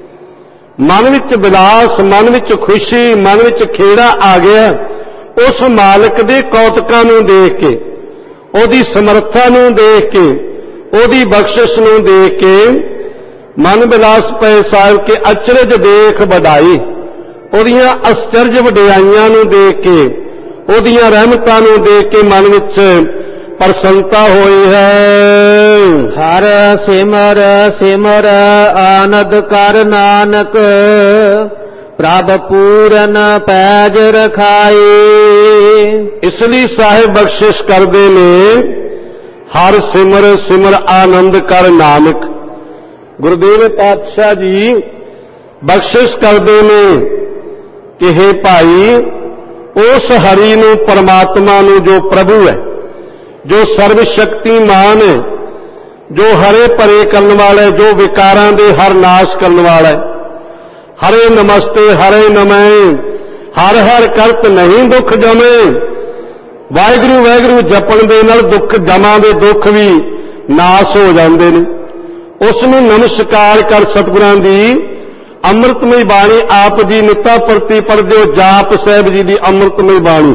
ਮਨ ਵਿੱਚ ਬਿਲਾਸ, ਮਨ ਵਿੱਚ ਖੁਸ਼ੀ, ਮਨ ਵਿੱਚ ਖੇੜਾ ਆ ਗਿਆ ਉਸ ਮਾਲਕ ਦੇ ਕੌਤਕਾਂ ਨੂੰ ਦੇਖ ਕੇ, ਉਹਦੀ ਸਮਰੱਥਾ ਨੂੰ ਦੇਖ ਕੇ, ਉਹਦੀ ਬਖਸ਼ਿਸ਼ ਨੂੰ ਦੇਖ ਕੇ। ਮਨ ਬਿਲਾਸ ਪਏ ਸਾਹਿਬ ਕੇ, ਅਚਰਜ ਦੇਖ ਵਡਾਈ। ਉਹਦੀਆਂ ਅਸਚਰਜ ਵਡਿਆਈਆਂ ਨੂੰ ਦੇਖ ਕੇ, ਉਹਦੀਆਂ ਰਹਿਮਤਾਂ ਨੂੰ ਦੇਖ ਕੇ ਮਨ ਵਿੱਚ ਪ੍ਰਸੰਨਤਾ ਹੋਈ ਹੈ। ਹਰ ਸਿਮਰ ਸਿਮਰ ਆਨੰਦ ਕਰ ਨਾਨਕ, ਪ੍ਰਭ ਪੂਰਨ ਪੈਜ ਰਖਾਏ। ਇਸ ਲਈ ਸਾਹਿਬ ਬਖਸ਼ਿਸ਼ ਕਰਦੇ ਨੇ, ਹਰ ਸਿਮਰ ਸਿਮਰ ਆਨੰਦ ਕਰ ਨਾਨਕ। ਗੁਰਦੇਵ ਪਾਤਸ਼ਾਹ ਜੀ ਬਖਸ਼ਿਸ਼ ਕਰਦੇ ਨੇ ਕਿ हे ਭਾਈ, ਉਸ ਹਰੀ ਨੂੰ, ਪਰਮਾਤਮਾ ਨੂੰ, ਜੋ ਪ੍ਰਭੂ ਹੈ, ਜੋ ਸਰਬ ਸ਼ਕਤੀਮਾਨ ਹੈ, ਜੋ ਹਰੇ ਭਰੇ ਕਰਨ ਵਾਲਾ ਹੈ, ਜੋ ਵਿਕਾਰਾਂ ਦੇ ਹਰ ਨਾਸ਼ ਕਰਨ ਵਾਲਾ ਹੈ। ਹਰੇ ਨਮਸਤੇ ਹਰੇ ਨਮੈ, ਹਰ ਹਰ ਕਰਤ ਨਹੀਂ ਦੁੱਖ ਜਮੇ। ਵਾਹਿਗੁਰੂ ਵਾਹਿਗੁਰੂ ਜਪਣ ਦੇ ਨਾਲ ਦੁੱਖ ਜਮਾਂ ਦੇ ਦੁੱਖ ਵੀ ਨਾਸ਼ ਹੋ ਜਾਂਦੇ ਨੇ। ਉਸ ਨੂੰ ਨਮਸਕਾਰ ਕਰ। ਸਤਿਗੁਰਾਂ ਦੀ ਅੰਮ੍ਰਿਤਮਈ ਬਾਣੀ ਆਪ ਜੀ ਨਿੱਤਾ ਪ੍ਰਤੀ ਪੜ੍ਹਦੇ ਹੋ, ਜਾਪ ਸਾਹਿਬ ਜੀ ਦੀ ਅੰਮ੍ਰਿਤਮਈ ਬਾਣੀ।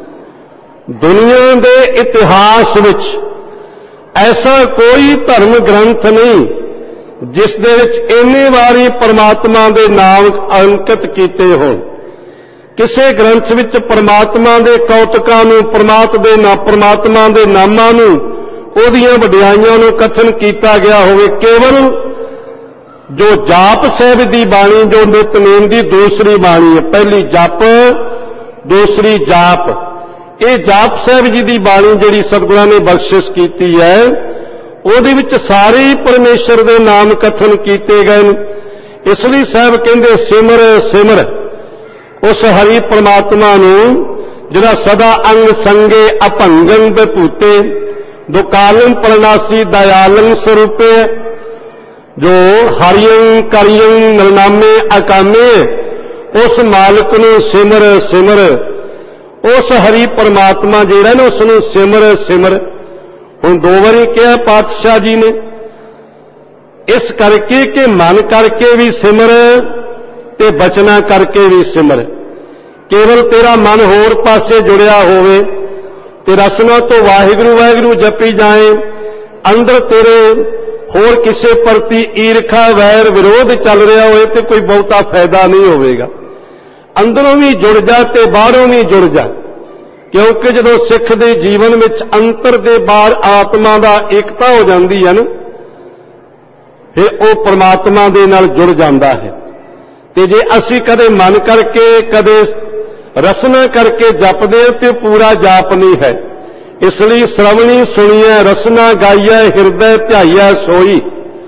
ਦੁਨੀਆ ਦੇ ਇਤਿਹਾਸ ਵਿੱਚ ਐਸਾ ਕੋਈ ਧਰਮ ਗ੍ਰੰਥ ਨਹੀਂ ਜਿਸ ਦੇ ਵਿੱਚ ਇੰਨੇ ਵਾਰੀ ਪਰਮਾਤਮਾ ਦੇ ਨਾਮ ਅੰਕਿਤ ਕੀਤੇ ਹੋਣ। ਕਿਸੇ ਗ੍ਰੰਥ ਵਿੱਚ ਪਰਮਾਤਮਾ ਦੇ ਕੌਤਕਾਂ ਨੂੰ, ਪਰਮਾਤਮਾ ਦੇ ਨਾ ਪਰਮਾਤਮਾ ਦੇ ਨਾਮਾਂ ਨੂੰ, ਉਹਦੀਆਂ ਵਡਿਆਈਆਂ ਨੂੰ ਕਥਨ ਕੀਤਾ ਗਿਆ ਹੋਵੇ। ਕੇਵਲ ਜੋ ਜਾਪ ਸਾਹਿਬ ਦੀ ਬਾਣੀ, ਜੋ ਨਿਤਨੇਮ ਦੀ ਦੂਸਰੀ ਬਾਣੀ ਹੈ, ਪਹਿਲੀ ਜਪ ਦੂਸਰੀ ਜਾਪ, ਇਹ ਜਾਪ ਸਾਹਿਬ ਜੀ ਦੀ ਬਾਣੀ ਜਿਹੜੀ ਸਤਿਗੁਰਾਂ ਨੇ ਬਖਸ਼ਿਸ਼ ਕੀਤੀ ਹੈ, ਉਹਦੇ ਵਿੱਚ ਸਾਰੇ ਹੀ ਪਰਮੇਸ਼ਰ ਦੇ ਨਾਮ ਕਥਨ ਕੀਤੇ ਗਏ ਨੇ। ਇਸ ਲਈ ਸਾਹਿਬ ਕਹਿੰਦੇ ਸਿਮਰ ਸਿਮਰ ਉਸ ਹਰੀ ਪਰਮਾਤਮਾ ਨੂੰ ਜਿਹੜਾ ਸਦਾ ਅੰਗ ਸੰਗੇ ਅਭੰਗੰ ਬਭੂਤੇ ਦੁਕਾਲੰ ਪ੍ਰਣਾਸੀ ਦਇਆਲੰ ਸਰੂਪੇ, ਜੋ ਹਰਿਯੰ ਕਰਿਯੰ ਨਿਰਨਾਮੇ ਅਕਾਮੇ, ਉਸ ਮਾਲਕ ਨੂੰ ਸਿਮਰ ਸਿਮਰ, ਉਸ ਹਰੀ ਪਰਮਾਤਮਾ ਜਿਹੜਾ ਨਾ ਉਸ ਨੂੰ ਸਿਮਰ ਸਿਮਰ। ਹੁਣ ਦੋ ਵਾਰੀ ਕਿਹਾ ਪਾਤਸ਼ਾਹ ਜੀ ਨੇ, ਇਸ ਕਰਕੇ ਕਿ ਮਨ ਕਰਕੇ ਵੀ ਸਿਮਰ ਤੇ ਬਚਨਾ ਕਰਕੇ ਵੀ ਸਿਮਰ। ਕੇਵਲ ਤੇਰਾ ਮਨ ਹੋਰ ਪਾਸੇ ਜੁੜਿਆ ਹੋਵੇ ਤੇ ਰਸਨਾ ਤੋਂ ਵਾਹਿਗੁਰੂ ਵਾਹਿਗੁਰੂ ਜਪੀ ਜਾਏ, ਅੰਦਰ ਤੇਰੇ ਹੋਰ ਕਿਸੇ ਪ੍ਰਤੀ ਈਰਖਾ ਵੈਰ ਵਿਰੋਧ ਚੱਲ ਰਿਹਾ ਹੋਏ ਤੇ ਕੋਈ ਬਹੁਤਾ ਫਾਇਦਾ ਨਹੀਂ ਹੋਵੇਗਾ। ਅੰਦਰੋਂ ਵੀ ਜੁੜ ਜਾ ਤੇ ਬਾਹਰੋਂ ਵੀ ਜੁੜ ਜਾ, ਕਿਉਂਕਿ ਜਦੋਂ ਸਿੱਖ ਦੇ ਜੀਵਨ ਵਿੱਚ ਅੰਤਰ ਦੇ ਬਾਹਰ ਆਤਮਾ ਦਾ ਏਕਤਾ ਹੋ ਜਾਂਦੀ ਹੈ ਨਾ, ਫਿਰ ਉਹ ਪਰਮਾਤਮਾ ਦੇ ਨਾਲ ਜੁੜ ਜਾਂਦਾ ਹੈ। ਤੇ ਜੇ ਅਸੀਂ ਕਦੇ ਮਨ ਕਰਕੇ ਕਦੇ ਰਸਨਾ ਕਰਕੇ ਜਪਦੇ ਹਾਂ ਤੇ ਪੂਰਾ ਜਾਪ ਨਹੀਂ ਹੈ। ਇਸ ਲਈ ਸ਼ਰਵਣੀ ਸੁਣੀਐ ਰਸਨਾ ਗਾਈਐ ਹਿਰਦੈ ਧਿਆਈਐ ਸੋਈ,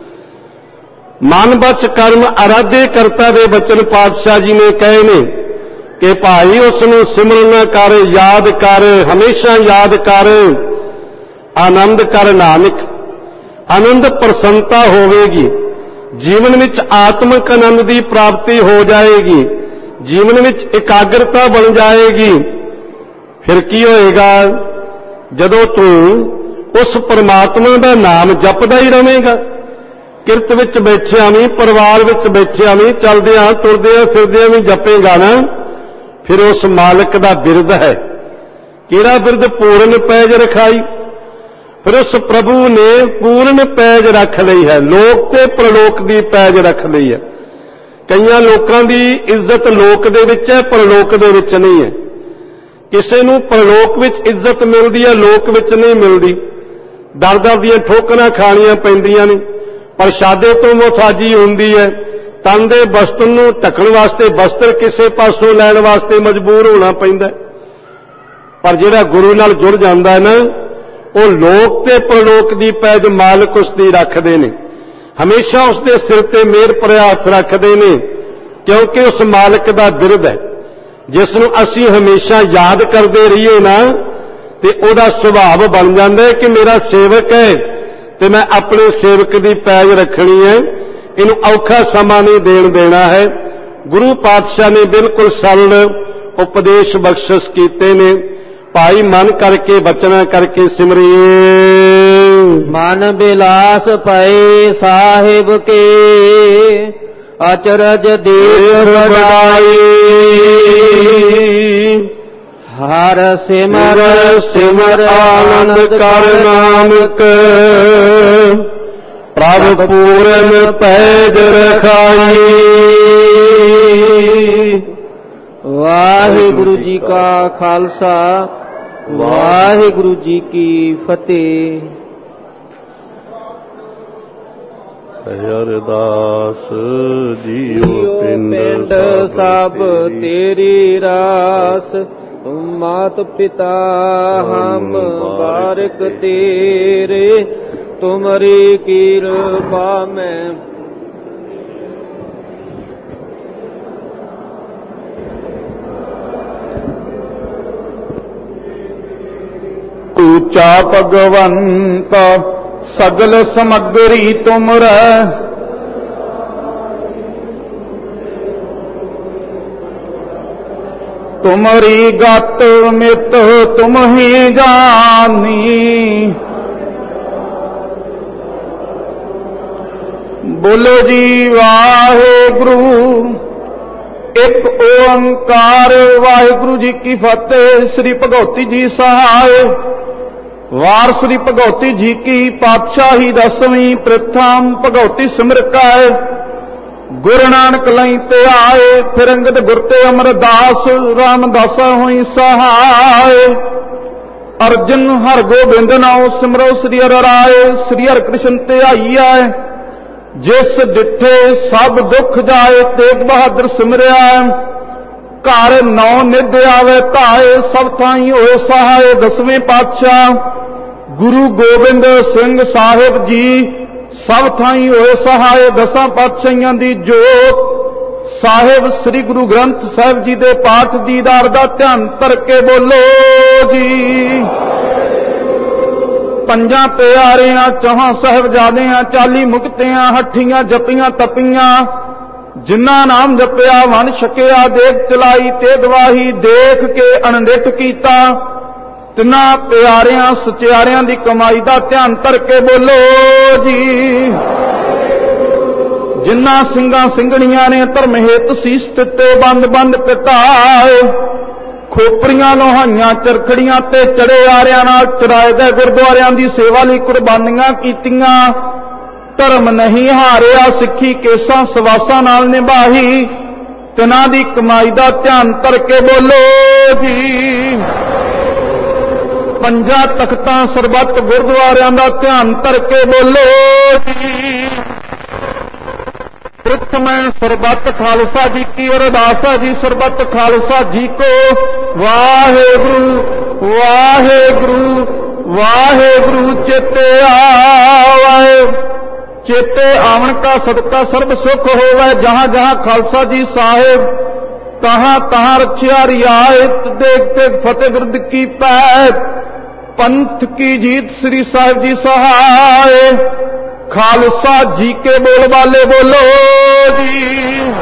ਮਨ ਬਚ ਕਰਮ ਅਰਾਧੇ ਕਰਤਾ ਦੇ ਬਚਨ ਪਾਤਸ਼ਾਹ ਜੀ ਨੇ ਕਹੇ ਨੇ ਕਿ ਭਾਈ ਉਸ ਨੂੰ ਸਿਮਰਨ ਕਰ, ਯਾਦ ਕਰ, ਹਮੇਸ਼ਾ ਯਾਦ ਕਰ, ਆਨੰਦ ਕਰ ਨਾਨਕ। ਆਨੰਦ ਪ੍ਰਸੰਨਤਾ ਹੋਵੇਗੀ, ਜੀਵਨ ਵਿੱਚ ਆਤਮਿਕ ਆਨੰਦ ਦੀ ਪ੍ਰਾਪਤੀ ਹੋ ਜਾਏਗੀ, ਜੀਵਨ ਵਿੱਚ ਇਕਾਗਰਤਾ ਬਣ ਜਾਏਗੀ। ਫਿਰ ਕੀ ਹੋਏਗਾ? ਜਦੋਂ ਤੂੰ ਉਸ ਪਰਮਾਤਮਾ ਦਾ ਨਾਮ ਜਪਦਾ ਹੀ ਰਵੇਂਗਾ, ਕਿਰਤ ਵਿੱਚ ਬੈਠਿਆਂ ਵੀ, ਪਰਿਵਾਰ ਵਿੱਚ ਬੈਠਿਆਂ ਵੀ, ਚਲਦਿਆਂ ਤੁਰਦਿਆਂ ਫਿਰਦਿਆਂ ਵੀ ਜਪੇਗਾ ਨਾ, ਫਿਰ ਉਸ ਮਾਲਕ ਦਾ ਬਿਰਦ ਹੈ। ਕਿਹੜਾ ਬਿਰਦ? ਪੂਰਨ ਪੈਜ ਰਖਾਈ। ਫਿਰ ਉਸ ਪ੍ਰਭੂ ਨੇ ਪੂਰਨ ਪੈਜ ਰੱਖ ਲਈ ਹੈ, ਲੋਕ ਤੇ ਪ੍ਰਲੋਕ ਦੀ ਪੈਜ ਰੱਖ ਲਈ ਹੈ। ਕਈਆਂ ਲੋਕਾਂ ਦੀ ਇੱਜ਼ਤ ਲੋਕ ਦੇ ਵਿੱਚ ਹੈ, ਪ੍ਰਲੋਕ ਦੇ ਵਿੱਚ ਨਹੀਂ ਹੈ। ਕਿਸੇ ਨੂੰ ਪ੍ਰਲੋਕ ਵਿੱਚ ਇੱਜ਼ਤ ਮਿਲਦੀ ਹੈ, ਲੋਕ ਵਿੱਚ ਨਹੀਂ ਮਿਲਦੀ। ਦਰ ਦਰ ਦੀਆਂ ਠੋਕਰਾਂ ਖਾਣੀਆਂ ਪੈਂਦੀਆਂ ਨੇ, ਪ੍ਰਸ਼ਾਦੇ ਤੋਂ ਮੁਹਤਾਜੀ ਹੁੰਦੀ ਹੈ, ਤਨ ਦੇ ਬਸਤਰ ਨੂੰ ਢੱਕਣ ਵਾਸਤੇ ਬਸਤਰ ਕਿਸੇ ਪਾਸੋਂ ਲੈਣ ਵਾਸਤੇ ਮਜਬੂਰ ਹੋਣਾ ਪੈਂਦਾ। ਪਰ ਜਿਹੜਾ ਗੁਰੂ ਨਾਲ ਜੁੜ ਜਾਂਦਾ ਹੈ ਨਾ, ਉਹ ਲੋਕ ਤੇ ਪ੍ਰਲੋਕ ਦੀ ਪੈਜ ਮਾਲਕ ਉਸ ਦੀ ਰੱਖਦੇ ਨੇ, ਹਮੇਸ਼ਾ ਉਸ ਦੇ ਸਿਰ ਤੇ ਮਿਹਰ ਭਰਿਆ ਹੱਥ ਰੱਖਦੇ ਨੇ, ਕਿਉਂਕਿ ਉਸ ਮਾਲਕ ਦਾ ਬਿਰਦ ਹੈ। ਜਿਸ ਨੂੰ ਅਸੀਂ ਹਮੇਸ਼ਾ ਯਾਦ ਕਰਦੇ ਰਹੀਏ ਨਾ, ਤੇ ਉਹਦਾ ਸੁਭਾਅ ਬਣ ਜਾਂਦਾ ਹੈ ਕਿ ਮੇਰਾ ਸੇਵਕ ਹੈ ਤੇ ਮੈਂ ਆਪਣੇ ਸੇਵਕ ਦੀ ਪੈਜ ਰੱਖਣੀ ਹੈ, ਇਹਨੂੰ ਔਖਾ ਸਮਾਂ ਨਹੀਂ ਦੇਣ ਦੇਣਾ ਹੈ। ਗੁਰੂ ਪਾਤਸ਼ਾਹ ਨੇ ਬਿਲਕੁਲ ਸਰਲ ਉਪਦੇਸ਼ ਬਖਸ਼ਿਸ਼ ਕੀਤੇ ਨੇ। ਭਾਈ ਮਨ ਕਰਕੇ ਬਚਨਾ ਕਰਕੇ ਸਿਮਰਿਏ। ਮਨ ਬਿਲਾਸ ਪਏ ਸਾਹਿਬ ਕੇ, ਅਚਰਜ ਦੇਖ ਵਡਾਈ, ਹਰ ਸਿਮਰ ਸਿਮਰ ਆਨੰਦ ਕਰ ਨਾਨਕ, ਪ੍ਰਭ ਪੂਰਨ ਪੈਜ ਰਖਾਈ। ਵਾਹਿਗੁਰੂ ਜੀ ਕਾ ਖਾਲਸਾ, ਵਾਹਿਗੁਰੂ ਜੀ ਕੀ ਫਤਿਹ। ਅਰਦਾਸ ਜੀਓ ਪਿੰਡ ਸਭ ਤੇਰੀ ਰਾਸ, ਤੁਮ ਮਾਤ ਪਿਤਾ ਹਮ ਬਾਰਿਕ ਤੇਰੇ, ਤੁਮਰੀ ਕਿਰਪਾ ਮੈਂ। ऊचा भगवंत सगल समग्री तुमरै, तुमरी गत मित तुम ही जानी, बोलो जी वाहेगुरु एक ओंकार। वाहिगुरु जी की फतेह। श्री भगवती जी सहाय। वार श्री भगवती जी की पातशाही दसवीं प्रथम भगवती सिमरकाय। गुरु नानक लई ते आए, फिर अंगद गुर ते अमरदास, रामदासा होई सहाय। अर्जन हर गोबिंद नाओ सिमरो श्री हर राय, श्री हर कृष्ण ते आईया, जिस डिठे सब दुख जाए, तेग बहादुर सिमरिया। घर नौ निध आवे धाए, सब थाई होए सहाय। दसवें पातशाह गुरु गोबिंद सिंह साहिब जी सब थाई होए सहाय। दसां पातशाहियां दी जोत साहिब श्री गुरु ग्रंथ साहिब जी दे पाठ दीदार दा ध्यान धर के बोलो जी। पंजां प्यारियां चौहां साहिबजादियां, चाली मुक्तियां, हठियां जपियां तपियां, जिन्ना नाम जपिया वन छकिया, देख चलाई ते गवाही, देख के अणडिठ कीता। तिना प्यारियां सचियारियां दी कमाई दा ध्यान धर के बोलो जी। जिन्ना ਸਿੰਘਾਂ ਸਿੰਘਣੀਆਂ ने धर्म हेत सीस दिते, बंद बंद कटाए। खोपड़ियां लोहाइयां चरखड़ियां ते चढ़े आरियां नाल चराए गए गुरुद्वारियां दी सेवा लई कुर्बानियां कीतियां। धर्म नहीं हारिया, सिੱਖੀ केसां सवासां नाल निभाही। तिना दी कमाई दा ध्यान धर के बोलो जी। पंजा तख्तां सरबत गुरुद्वारियां दा ध्यान धर के बोलो जी। प्रथम सरबत खालसा जी की अरदास जी, सरबत खालसा जी को वाहेगुरु वाहेगुरु वाहेगुरु। चेते आवे, चेते आवन का सदका सर्ब सुख होवे। जहां जहां खालसा जी साहिब, तहां तहां रखिया रियायत। देख देख फतेह बिरद की पैत, पंथ की जीत श्री साहिब जी सहाय। खालसा जी के बोल वाले बोलो जी।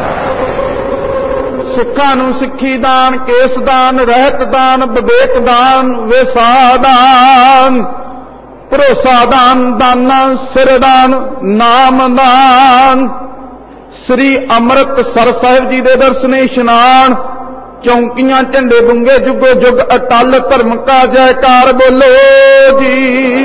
सिखां नूं सिੱਖੀ दान, केस दान, रहत दान, विवेक दान, वेसा दान, भरोसा दान, दाना सिर दान, नाम दान। श्री अमृतसर साहिब जी दे दर्शन इशनान, चौंकियां झंडे बुंगे जुगो जुग अटल। धर्म का जयकार बोलो जी।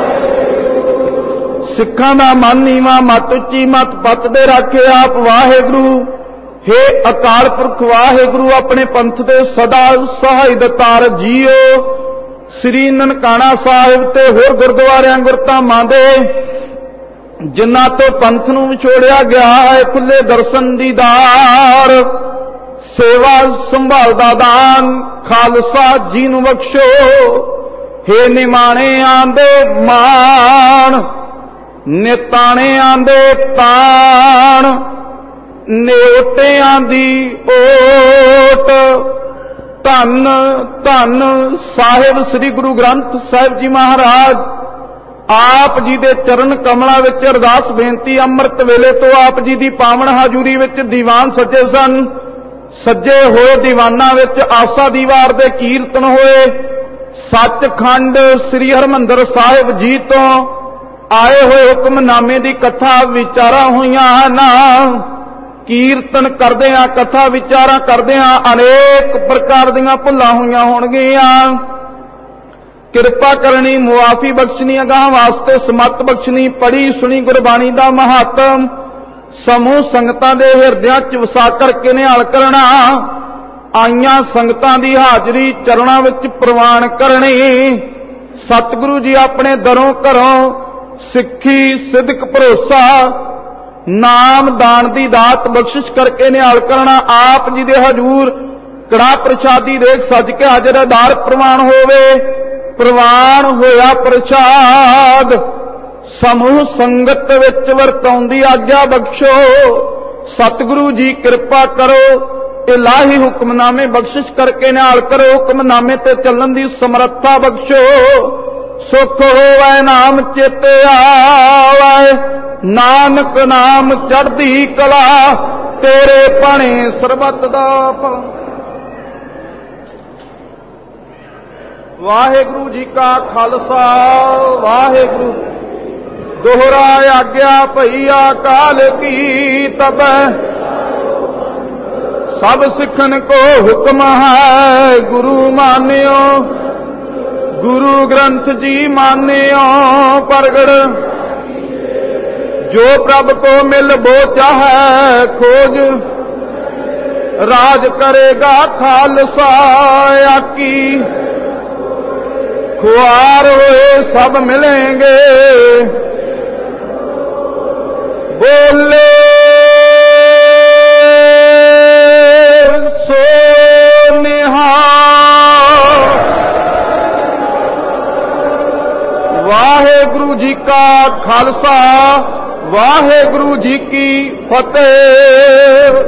सिखां दा मन नीवा, मत उच्ची मत पत दे राखे आप वाहेगुरु। हे अकाल पुरख वाहेगुरु, अपने पंथ दे सदा सहाय दतार जीओ। श्री ननकाना साहिब ते होर गुरुद्वारियां गुरधामां दे जिन्हां तो पंथ नूं विछोड़िया गया है, खुले दर्शन दीदार। सेवा संभाल दा दान खालसा जी नूं बख्शो। हे निमाणे आंदे मान, निताणे आंदे ताण, नेवटियां दी ओट। धन धन साहिब श्री गुरु ग्रंथ साहिब जी महाराज। आप जी दे चरण कमलों विच अरदास बेनती, अमृत वेले तो आप जी दी पावन हाजूरी विच दीवान सजे सन। सजे होए दीवाना विच आसा दीवार दे कीर्तन होए। सचखंड श्री हरमंदर साहिब जी तो आए हुए हुक्मनामे की कथा विचारा होइयां ना। कीर्तन करदियां कथा विचारा करदियां अनेक प्रकार दीयां भुल्लां होइयां होणगीयां। किरपा करनी, मुआफी बख्शनी, अगाह वास्ते समत बख्शनी। पढ़ी सुनी गुरबाणी दा महात्म समूह संगतां दे हिरदियां च वसा करके निहाल करना। आईयां संगतां दी हाजरी चरणां विच प्रवान करनी। सतगुरु जी अपने दरों घरों सिੱਖੀ सिदक भरोसा नाम दान दी दात बख्शिश करके निहाल करना। आप जी दे हजूर कड़ा प्रसादी देख सज के हाजर आधार प्रवान होवे। प्रवान होया प्रसाद समूह संगत विच वरताउंदी आग्या बख्शो। सतगुरु जी कृपा करो, इलाही हुक्मनामे बख्शिश करके निहाल करो। हुक्मनामे ते चलन दी समर्था बख्शो। सुख होवे नाम चेते आवे, नानक नाम चढ़दी कला। तेरे पाने सरबत दा भला। वाहेगुरु जी का खालसा वाहेगुरु। दोहरा आज्ञा भैया काल की तब, सब सिखन को हुक्म है गुरु मान्यो। गुरु ग्रंथ जी मान्यो प्रगट, ਜੋ ਪ੍ਰਭ ਕੋ ਮਿਲ ਬੋ ਚਾਹੈ ਖੋਜ, ਰਾਜ ਕਰੇਗਾ ਖਾਲਸਾ ਆਕੀ। खुआर हुए सब मिलेंगे, बोले सो निहाल। वाहेगुरु जी का खालसा, वाहेगुरु जी की फतेह।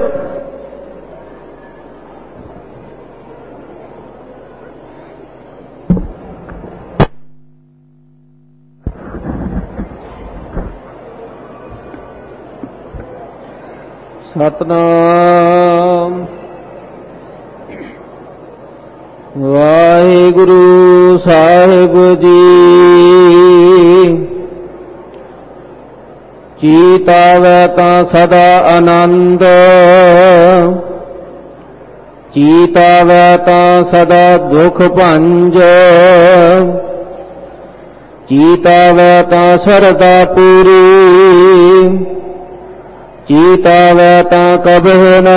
सतनाम वाहिगुरु साहिब जी। चीतावै तां सदा आनंद, चीतावै तां सदा दुख भंज। चीतावै तां सरदा पूरी, चीतावै तां कबह न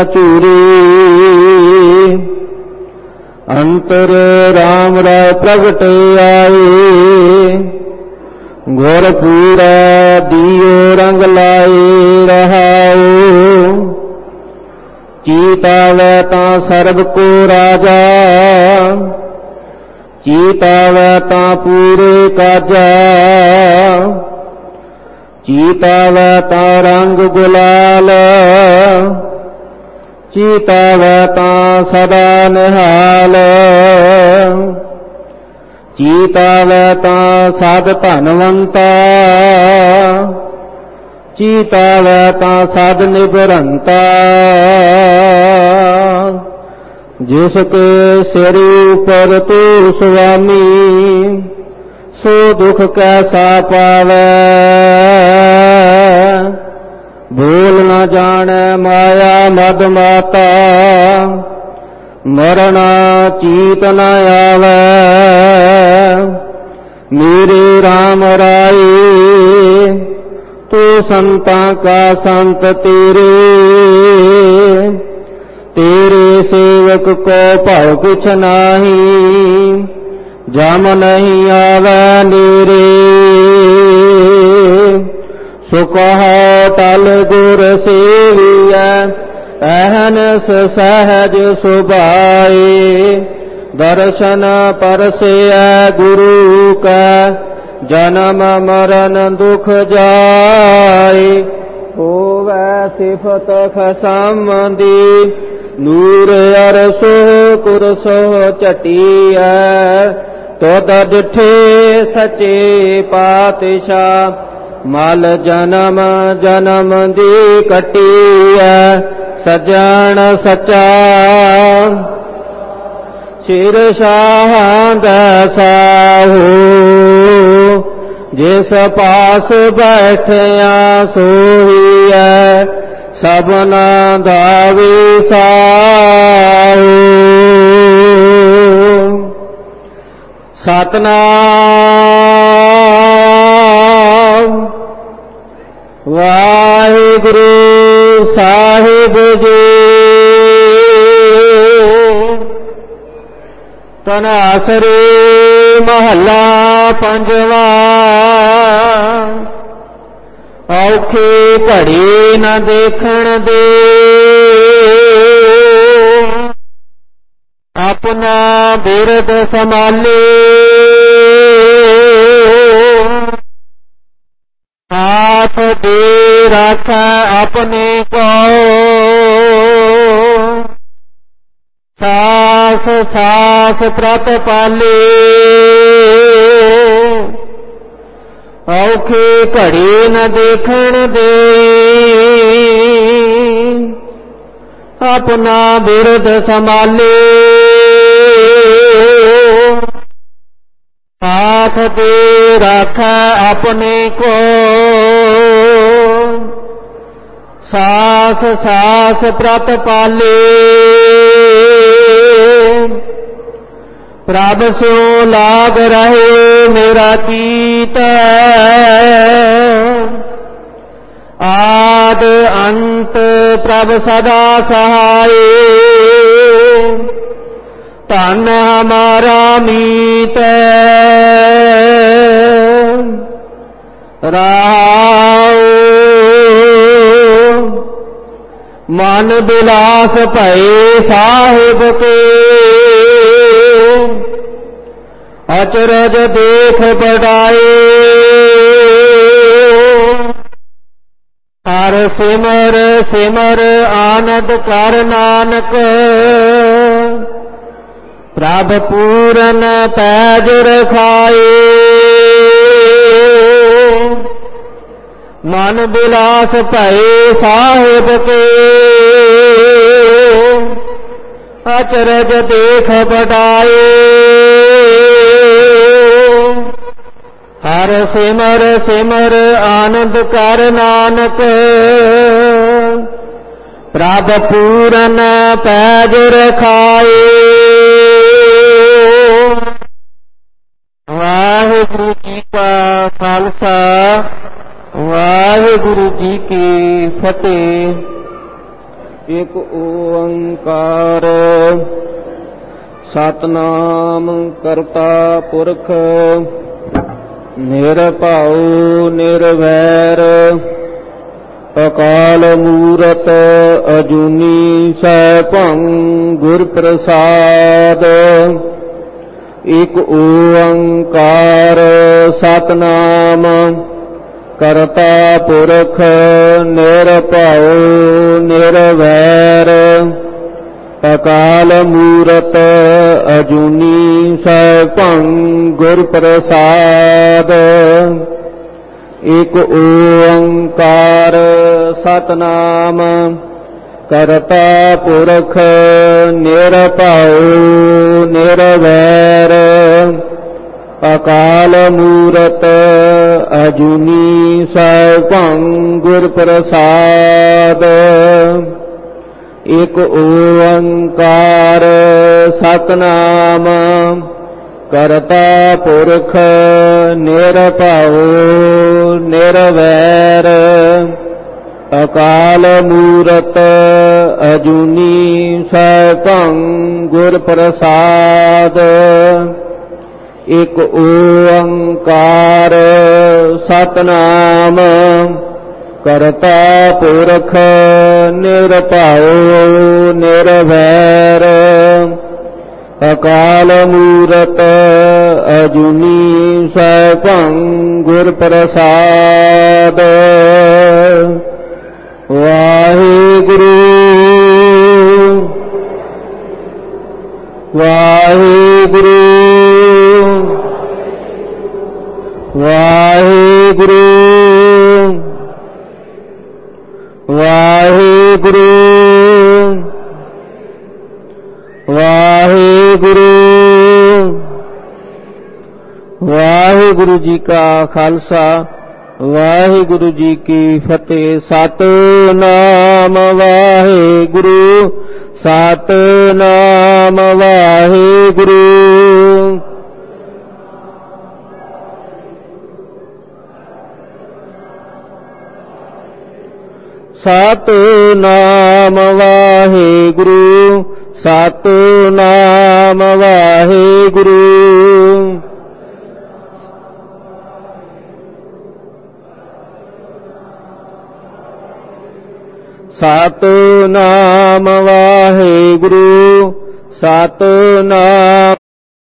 चूरी। अंतर राम राय प्रगट आए, गुर पूरा दियो रंग लाए रहाओ। चीतावै तां सर्ब को राजा, चीतावै तां पूरे काजा। चीतावै तां रंग गुलाल, चीतावै तां सदा निहाल। चीतावै तां साध धनवंता, चीतावै तां साध निभरंता। जिसके सिर ऊपर तू स्वामी, सो दुख कैसा पावै। भूल न जाने माया मद माता, मरना चीत न आवे। मेरे राम राय तू संतां का संत तेरे, तेरे सेवक को भव कुछ नाही। जम नहीं आवे नेरे, सुकह टल गुर सेविया। अहनस सहज सुभाए, दर्शन परसिया गुरु का। जन्म मरण दुख जाए, होवै सिफत खसमदी। नूर अरसो कुरसो चटिया, तो डिठे सचे पातशाह। मल जन्म जन्म दी कटिया, सजन सचा सिर शाह दैसा हो। जिस पास बैठया सोहिया, सबना दा विसाओ। सतनाम वाहिगुरु साहिब जी। तनासरी महला पंजवा। औखी घड़ी न देखण दे, अपना बिरद संभाले। हाथ दे रखा अपने को, सास सास प्रत पाले। औखी घड़ी न देखण दे, अपना बिरद संभाले। हाथ दे रखा अपने को, सास सास प्रत पाले। प्रभ स्यो लाग रहे मेरा चीत, आद अंत प्रभ सदा सहाय। धन हमारा मीत रहाओ। मन बिलास भये साहिब के अचरज देख बढ़ाए। हर सिमर सिमर आनंद कर नानक प्रभ पूरन पैज रखाए। मन बिलास भये साहिब के अचरज देख बढ़ाए। हर सिमर सिमर आनंद कर नानक प्रभ पूरन पैज रखाए। वाहिगुरु जी का खालसा वाहिगुरु जी की फतेह। एक ओंकार सतनाम करता पुरख निरभाउ निर्वैर अकाल मूरत अजूनी सैभं गुर प्रसाद। एक ओंकार सतनाम करता पुरख निरभाउ निर्वैर अकाल मूरत अजूनी सैभं गुर प्रसाद। एक ओंकार सतनाम करता पुरख निरभाउ निर्वैर अकाल मूरत अजूनी सैभं गुर प्रसाद। एक ओंकार सतनाम करता पुरख निरभाउ निर्वैर अकाल मूरत अजूनी सैभं गुर प्रसाद। एक ओंकार सतनाम करता पुरख निरभाउ निर्वैर अकाल मूरत अजूनी सैभं गुर प्रसाद। वाहिगुरु वाहिगुरु वाहिगुरु वाहिगुरु वाहिगुरु वाहिगुरु जी का खालसा वाहिगुरु जी की फतेह। सतनाम वाहिगुरु सतनाम वाहिगुरु। सतनाम वाहिगुरु सतनाम वाहिगुरु। सतनाम वाहिगुरु सतनाम